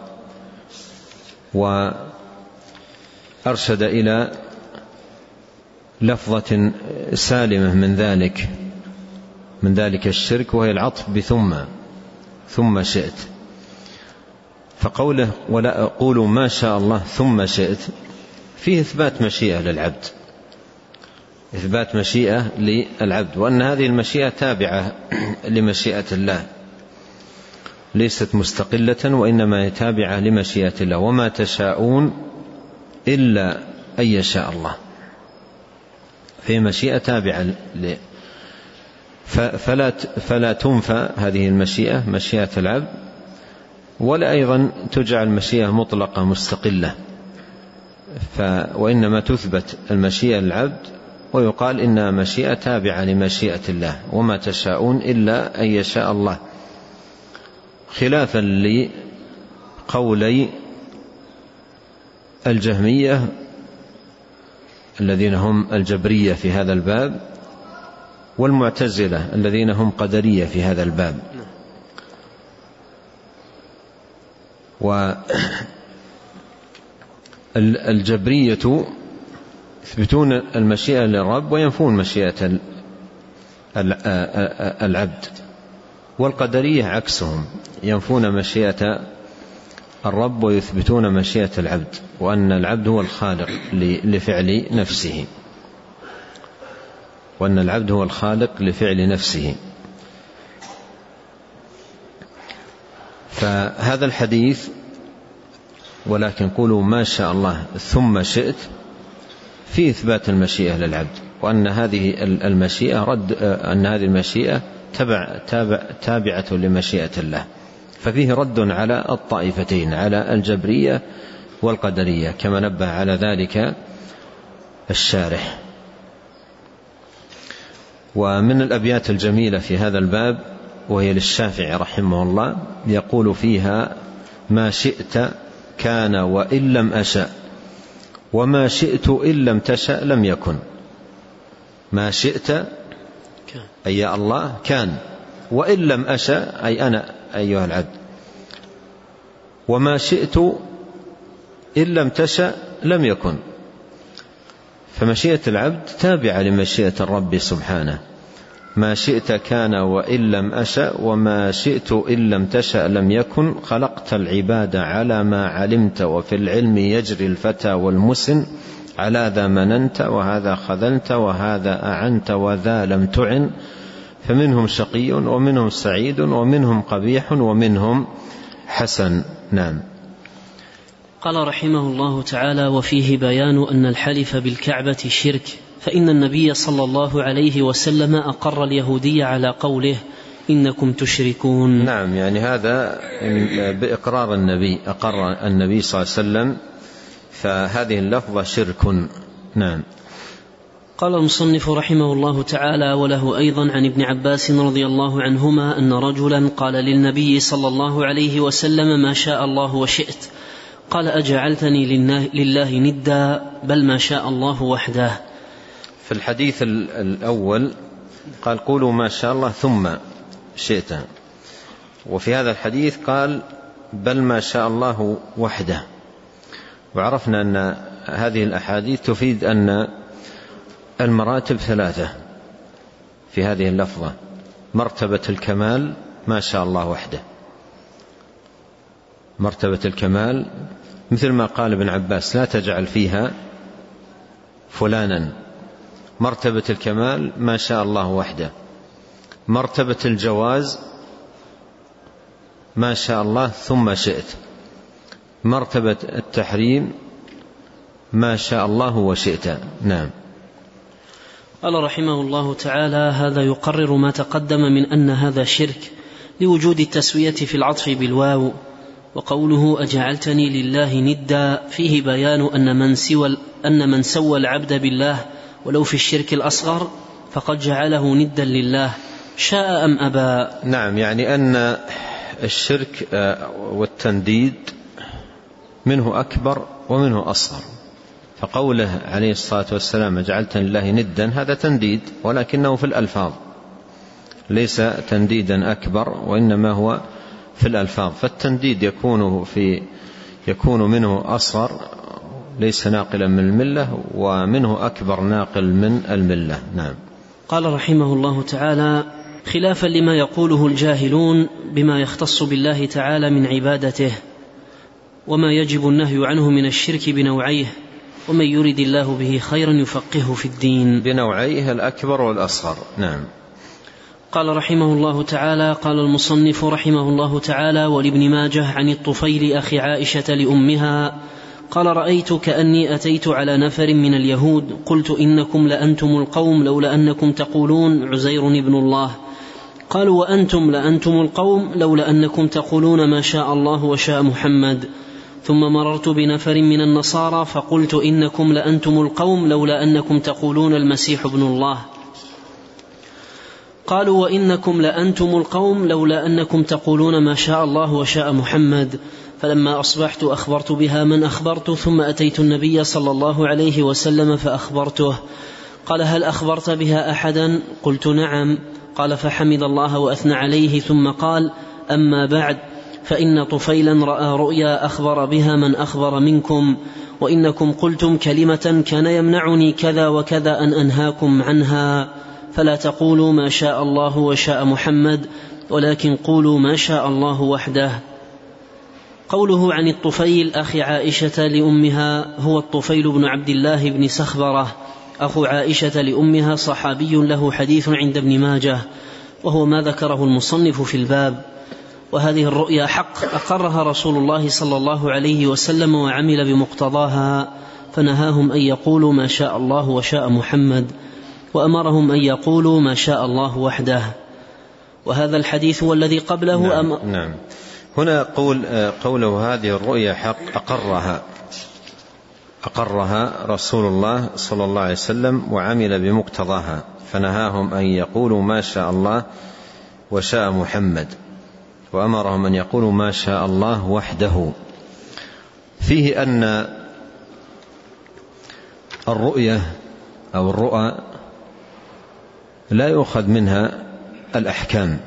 وأرشد إلى لفظة سالمة من ذلك من ذلك الشرك، وهي العطف بثم ثم شئت. فقوله ولا قولوا ما شاء الله ثم شئت فيه إثبات مشيئة للعبد، إثبات مشيئة للعبد، وأن هذه المشيئة تابعة لمشيئة الله، ليست مستقلة وإنما هي تابعة لمشيئة الله. وما تشاءون إلا أن يشاء الله، في مشيئة تابعة ل... فلا فلا تنفى هذه المشيئة مشيئة العبد، ولا أيضا تجعل مشيئة مطلقة مستقلة، ف... وإنما تثبت المشيئة للعبد ويقال إنها مشيئة تابعة لمشيئة الله. وما تشاءون إلا أن يشاء الله، خلافا قولي الجهمية الذين هم الجبرية في هذا الباب، والمعتزلة الذين هم قدرية في هذا الباب. والجبرية يثبتون المشيئة للرب وينفون مشيئة العبد، والقدرية عكسهم، ينفون مشيئة الرب ويثبتون مشيئة العبد، وأن العبد هو الخالق لفعل نفسه، وأن العبد هو الخالق لفعل نفسه. فهذا الحديث ولكن قولوا ما شاء الله ثم شئت في إثبات المشيئة للعبد، وأن هذه المشيئة رد أن هذه المشيئة تبع تابع تابعة لمشيئة الله، ففيه رد على الطائفتين، على الجبرية والقدرية، كما نبه على ذلك الشارح. ومن الأبيات الجميلة في هذا الباب وهي للشافعي رحمه الله، يقول فيها: ما شئت كان وإن لم أشأ، وما شئت إن لم تشأ لم يكن. ما شئت أي يا الله كان، وإن لم أشأ أي أنا أيها العبد، وما شئت إن لم تشأ لم يكن. فمشيئة العبد تابعة لمشيئة الرب سبحانه. ما شئت كان وإن لم أشأ، وما شئت إن لم تشأ لم يكن. خلقت العباد على ما علمت، وفي العلم يجري الفتى والمسن. على ذا مننت وهذا خذلت، وهذا أعنت وذا لم تعن. فمنهم شقي ومنهم سعيد، ومنهم قبيح ومنهم حسن. نعم. قال رحمه الله تعالى: وفيه بيان أن الحلف بالكعبة شرك، فإن النبي صلى الله عليه وسلم أقر اليهودية على قوله: إنكم تشركون. نعم، يعني هذا بإقرار النبي، أقر النبي صلى الله عليه وسلم، فهذه اللفظة شرك. نعم. قال المصنف رحمه الله تعالى: وله أيضا عن ابن عباس رضي الله عنهما أن رجلا قال للنبي صلى الله عليه وسلم: ما شاء الله وشئت. قال: أجعلتني لله ندا؟ بل ما شاء الله وحده. في الحديث الأول قال: قولوا ما شاء الله ثم شئت، وفي هذا الحديث قال: بل ما شاء الله وحده. وعرفنا أن هذه الأحاديث تفيد أن المراتب ثلاثة في هذه اللفظة: مرتبة الكمال ما شاء الله وحده، مرتبة الكمال مثل ما قال ابن عباس: لا تجعل فيها فلانا. مرتبة الكمال ما شاء الله وحده. مرتبة الجواز ما شاء الله ثم شئت. مرتبة التحريم ما شاء الله وشئت. نعم. قال رحمه الله تعالى: هذا يقرر ما تقدم من أن هذا شرك لوجود التسوية في العطف بالواو. وقوله: أجعلتني لله ندا فيه بيان أن من سوى أن من سوى العبد بالله ولو في الشرك الأصغر فقد جعله ندا لله شاء أم أبى. نعم، يعني أن الشرك والتنديد منه أكبر ومنه أصغر. فقوله عليه الصلاة والسلام: أجعلتني لله ندا، هذا تنديد ولكنه في الألفاظ، ليس تنديدا أكبر، وإنما هو في الألفاظ. فالتنديد يكون في يكون منه أصغر ليس ناقلا من الملة، ومنه أكبر ناقل من الملة. نعم. قال رحمه الله تعالى: خلافا لما يقوله الجاهلون بما يختص بالله تعالى من عبادته، وما يجب النهي عنه من الشرك بنوعيه، ومن يرد الله به خيرا يفقهه في الدين. بنوعيه الأكبر والأصغر. نعم. قال رحمه الله تعالى: قال المصنف رحمه الله تعالى: ولابن ماجه عن الطفيل أخي عائشة لأمها قال: رأيت كأني أتيت على نفر من اليهود قلت: إنكم لأنتم القوم لولا أنكم تقولون عزير ابن الله. قالوا: وأنتم لأنتم القوم لولا أنكم تقولون ما شاء الله وشاء محمد. ثم مررت بنفر من النصارى فقلت: إنكم لأنتم القوم لولا أنكم تقولون المسيح ابن الله. قالوا: وإنكم لأنتم القوم لولا أنكم تقولون ما شاء الله وشاء محمد. فلما أصبحت أخبرت بها من أخبرت، ثم أتيت النبي صلى الله عليه وسلم فأخبرته. قال: هل أخبرت بها أحدا؟ قلت: نعم. قال: فحمد الله وأثنى عليه، ثم قال: أما بعد، فإن طفيلا رأى رؤيا أخبر بها من أخبر منكم، وإنكم قلتم كلمة كان يمنعني كذا وكذا أن أنهاكم عنها، فلا تقولوا ما شاء الله وشاء محمد، ولكن قولوا ما شاء الله وحده. قوله عن الطفيل أخي عائشة لأمها هو الطفيل بن عبد الله بن سخبرة أخو عائشة لأمها، صحابي له حديث عند ابن ماجه، وهو ما ذكره المصنف في الباب. وهذه الرؤيا حق أقرها رسول الله صلى الله عليه وسلم وعمل بمقتضاها، فنهاهم أن يقولوا ما شاء الله وشاء محمد، وأمرهم أن يقولوا ما شاء الله وحده. وهذا الحديث والذي قبله نعم, أم... نعم. هنا قول قوله هذه الرؤيا حق أقرها أقرها رسول الله صلى الله عليه وسلم وعمل بمقتضاها، فنهاهم أن يقولوا ما شاء الله وشاء محمد، وأمرهم أن يقولوا ما شاء الله وحده. فيه أن الرؤية أو الرؤى لا يؤخذ منها الأحكام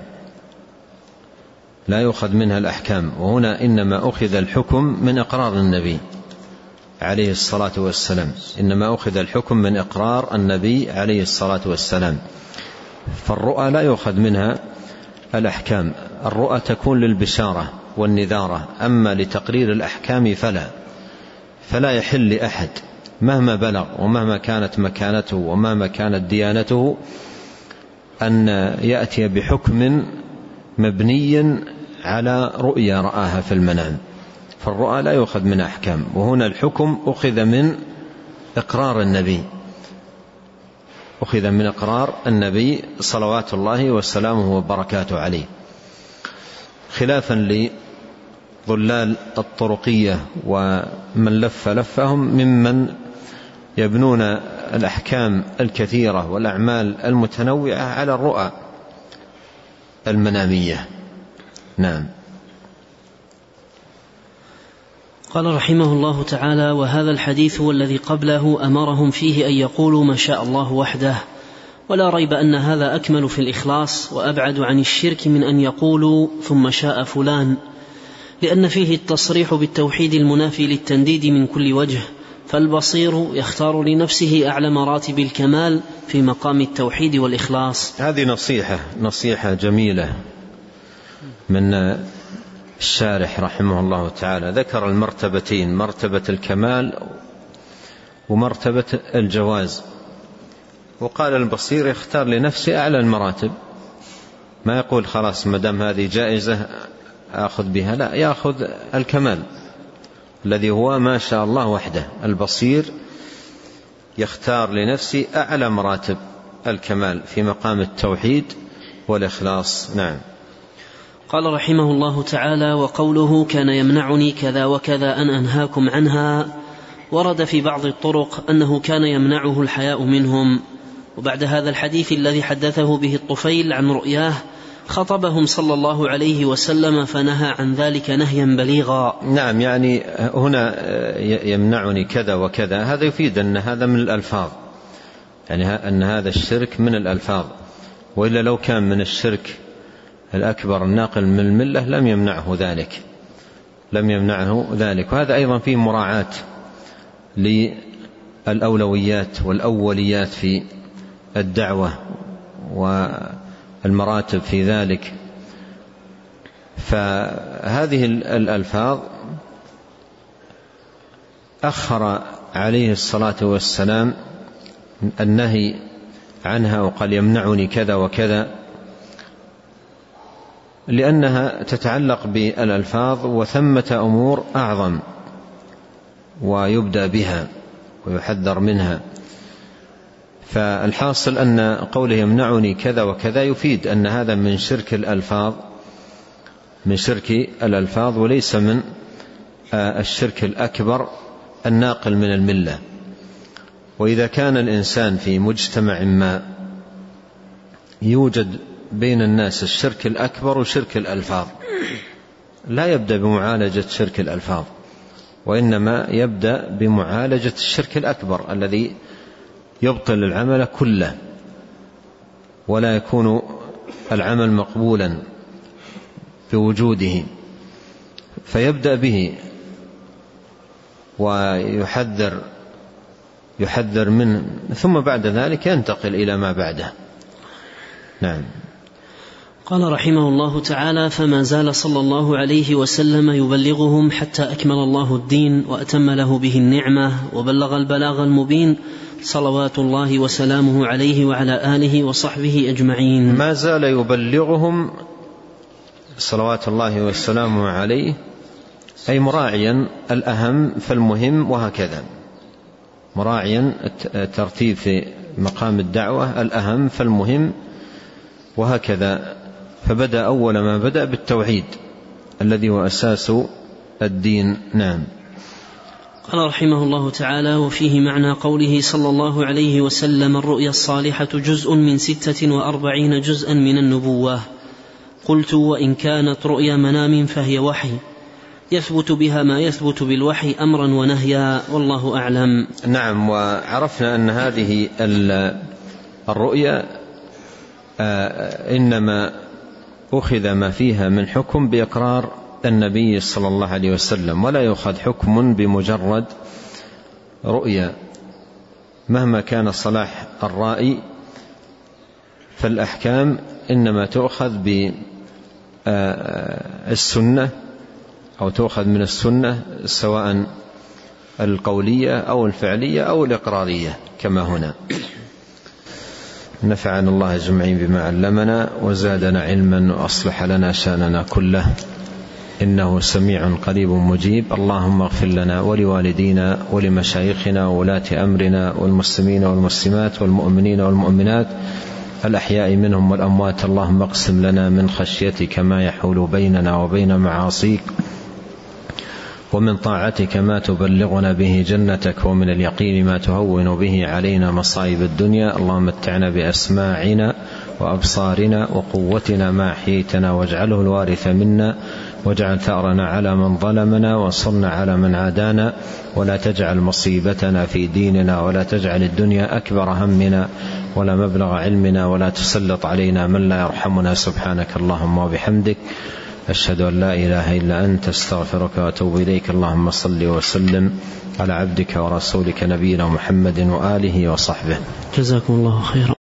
لا يؤخذ منها الأحكام وهنا إنما أخذ الحكم من إقرار النبي عليه الصلاة والسلام إنما أخذ الحكم من إقرار النبي عليه الصلاة والسلام. فالرؤى لا يؤخذ منها الأحكام، الرؤى تكون للبشارة والنذارة، أما لتقرير الأحكام فلا فلا يحل لأحد مهما بلغ ومهما كانت مكانته ومهما كانت ديانته أن يأتي بحكم مبني على رؤيا رآها في المنام. فالرؤى لا يؤخذ من أحكام، وهنا الحكم أخذ من إقرار النبي أخذ من إقرار النبي صلوات الله وسلامه وبركاته عليه، خلافا لضلال الطرقية ومن لف لفهم ممن يبنون الأحكام الكثيرة والأعمال المتنوعة على الرؤى المنامية. نعم. قال رحمه الله تعالى: وهذا الحديث والذي قبله أمرهم فيه أن يقولوا ما شاء الله وحده، ولا ريب أن هذا أكمل في الإخلاص وأبعد عن الشرك من أن يقولوا ثم شاء فلان، لأن فيه التصريح بالتوحيد المنافي للتنديد من كل وجه، فالبصير يختار لنفسه أعلى مراتب الكمال في مقام التوحيد والإخلاص. هذه نصيحة نصيحة جميلة من الشارح رحمه الله تعالى، ذكر المرتبتين، مرتبة الكمال ومرتبة الجواز، وقال البصير يختار لنفسه أعلى المراتب، ما يقول خلاص مدام هذه جائزة أخذ بها، لا، يأخذ الكمال الذي هو ما شاء الله وحده. البصير يختار لنفسه أعلى مراتب الكمال في مقام التوحيد والإخلاص. نعم. قال رحمه الله تعالى: وقوله كان يمنعني كذا وكذا أن أنهاكم عنها، ورد في بعض الطرق أنه كان يمنعه الحياء منهم. وبعد هذا الحديث الذي حدثه به الطفيل عن رؤياه خطبهم صلى الله عليه وسلم فنهى عن ذلك نهيا بليغا. نعم، يعني هنا يمنعني كذا وكذا، هذا يفيد أن هذا من الألفاظ، يعني أن هذا الشرك من الألفاظ، وإلا لو كان من الشرك الأكبر الناقل من الملة لم يمنعه ذلك لم يمنعه ذلك. وهذا أيضا فيه مراعاة للأولويات والأوليات في الدعوة والمراتب في ذلك. فهذه الألفاظ أخر عليه الصلاة والسلام النهي عنها وقال يمنعني كذا وكذا، لأنها تتعلق بالألفاظ، وثمة أمور أعظم ويبدأ بها ويحذر منها. فالحاصل أن قوله يمنعني كذا وكذا يفيد أن هذا من شرك الألفاظ من شرك الألفاظ وليس من الشرك الأكبر الناقل من الملة. وإذا كان الإنسان في مجتمع ما يوجد بين الناس الشرك الأكبر وشرك الألفاظ، لا يبدأ بمعالجة شرك الألفاظ، وإنما يبدأ بمعالجة الشرك الأكبر الذي يبطل العمل كله ولا يكون العمل مقبولا بوجوده، فيبدأ به ويحذر يحذر منه، ثم بعد ذلك ينتقل إلى ما بعده. نعم. قال رحمه الله تعالى: فما زال صلى الله عليه وسلم يبلغهم حتى أكمل الله الدين وأتم له به النعمة وبلغ البلاغ المبين، صلوات الله وسلامه عليه وعلى آله وصحبه أجمعين. ما زال يبلغهم صلوات الله وسلامه عليه، أي مراعيا الأهم فالمهم، وهكذا مراعيا الترتيب في مقام الدعوة، الأهم فالمهم، وهكذا. فبدأ أول ما بدأ بالتوحيد الذي هو أساس الدين. نعم. قال رحمه الله تعالى: وفيه معنى قوله صلى الله عليه وسلم: الرؤيا الصالحة جزء من ستة وأربعين جزءا من النبوة. قلت: وإن كانت رؤيا منام فهي وحي، يثبت بها ما يثبت بالوحي أمرا ونهيا، والله أعلم. نعم. وعرفنا أن هذه الرؤيا إنما أخذ ما فيها من حكم بإقرار النبي صلى الله عليه وسلم، ولا يؤخذ حكم بمجرد رؤيا مهما كان صلاح الرائي، فالأحكام إنما تؤخذ بالسنة أو تؤخذ من السنة، سواء القولية أو الفعلية أو الإقرارية كما هنا. نفعنا الله أجمعين بما علمنا وزادنا علما وأصلح لنا شأننا كله، إنه سميع قريب مجيب. اللهم اغفر لنا ولوالدينا ولمشايخنا وولاة أمرنا والمسلمين والمسلمات والمؤمنين والمؤمنات الأحياء منهم والأموات. اللهم اقسم لنا من خشيتك ما يحول بيننا وبين معاصيك، ومن طاعتك ما تبلغنا به جنتك، ومن اليقين ما تهون به علينا مصائب الدنيا. اللهم متعنا بأسماعنا وأبصارنا وقوتنا ما أحييتنا، واجعله الوارث منا، واجعل ثأرنا على من ظلمنا، وانصرنا على من عادانا، ولا تجعل مصيبتنا في ديننا، ولا تجعل الدنيا أكبر همنا ولا مبلغ علمنا، ولا تسلط علينا من لا يرحمنا. سبحانك اللهم وبحمدك، أشهد أن لا إله إلا أنت، استغفرك وأتوب إليك. اللهم صل وسلم على عبدك ورسولك نبينا محمد وآله وصحبه. جزاكم الله خيرا.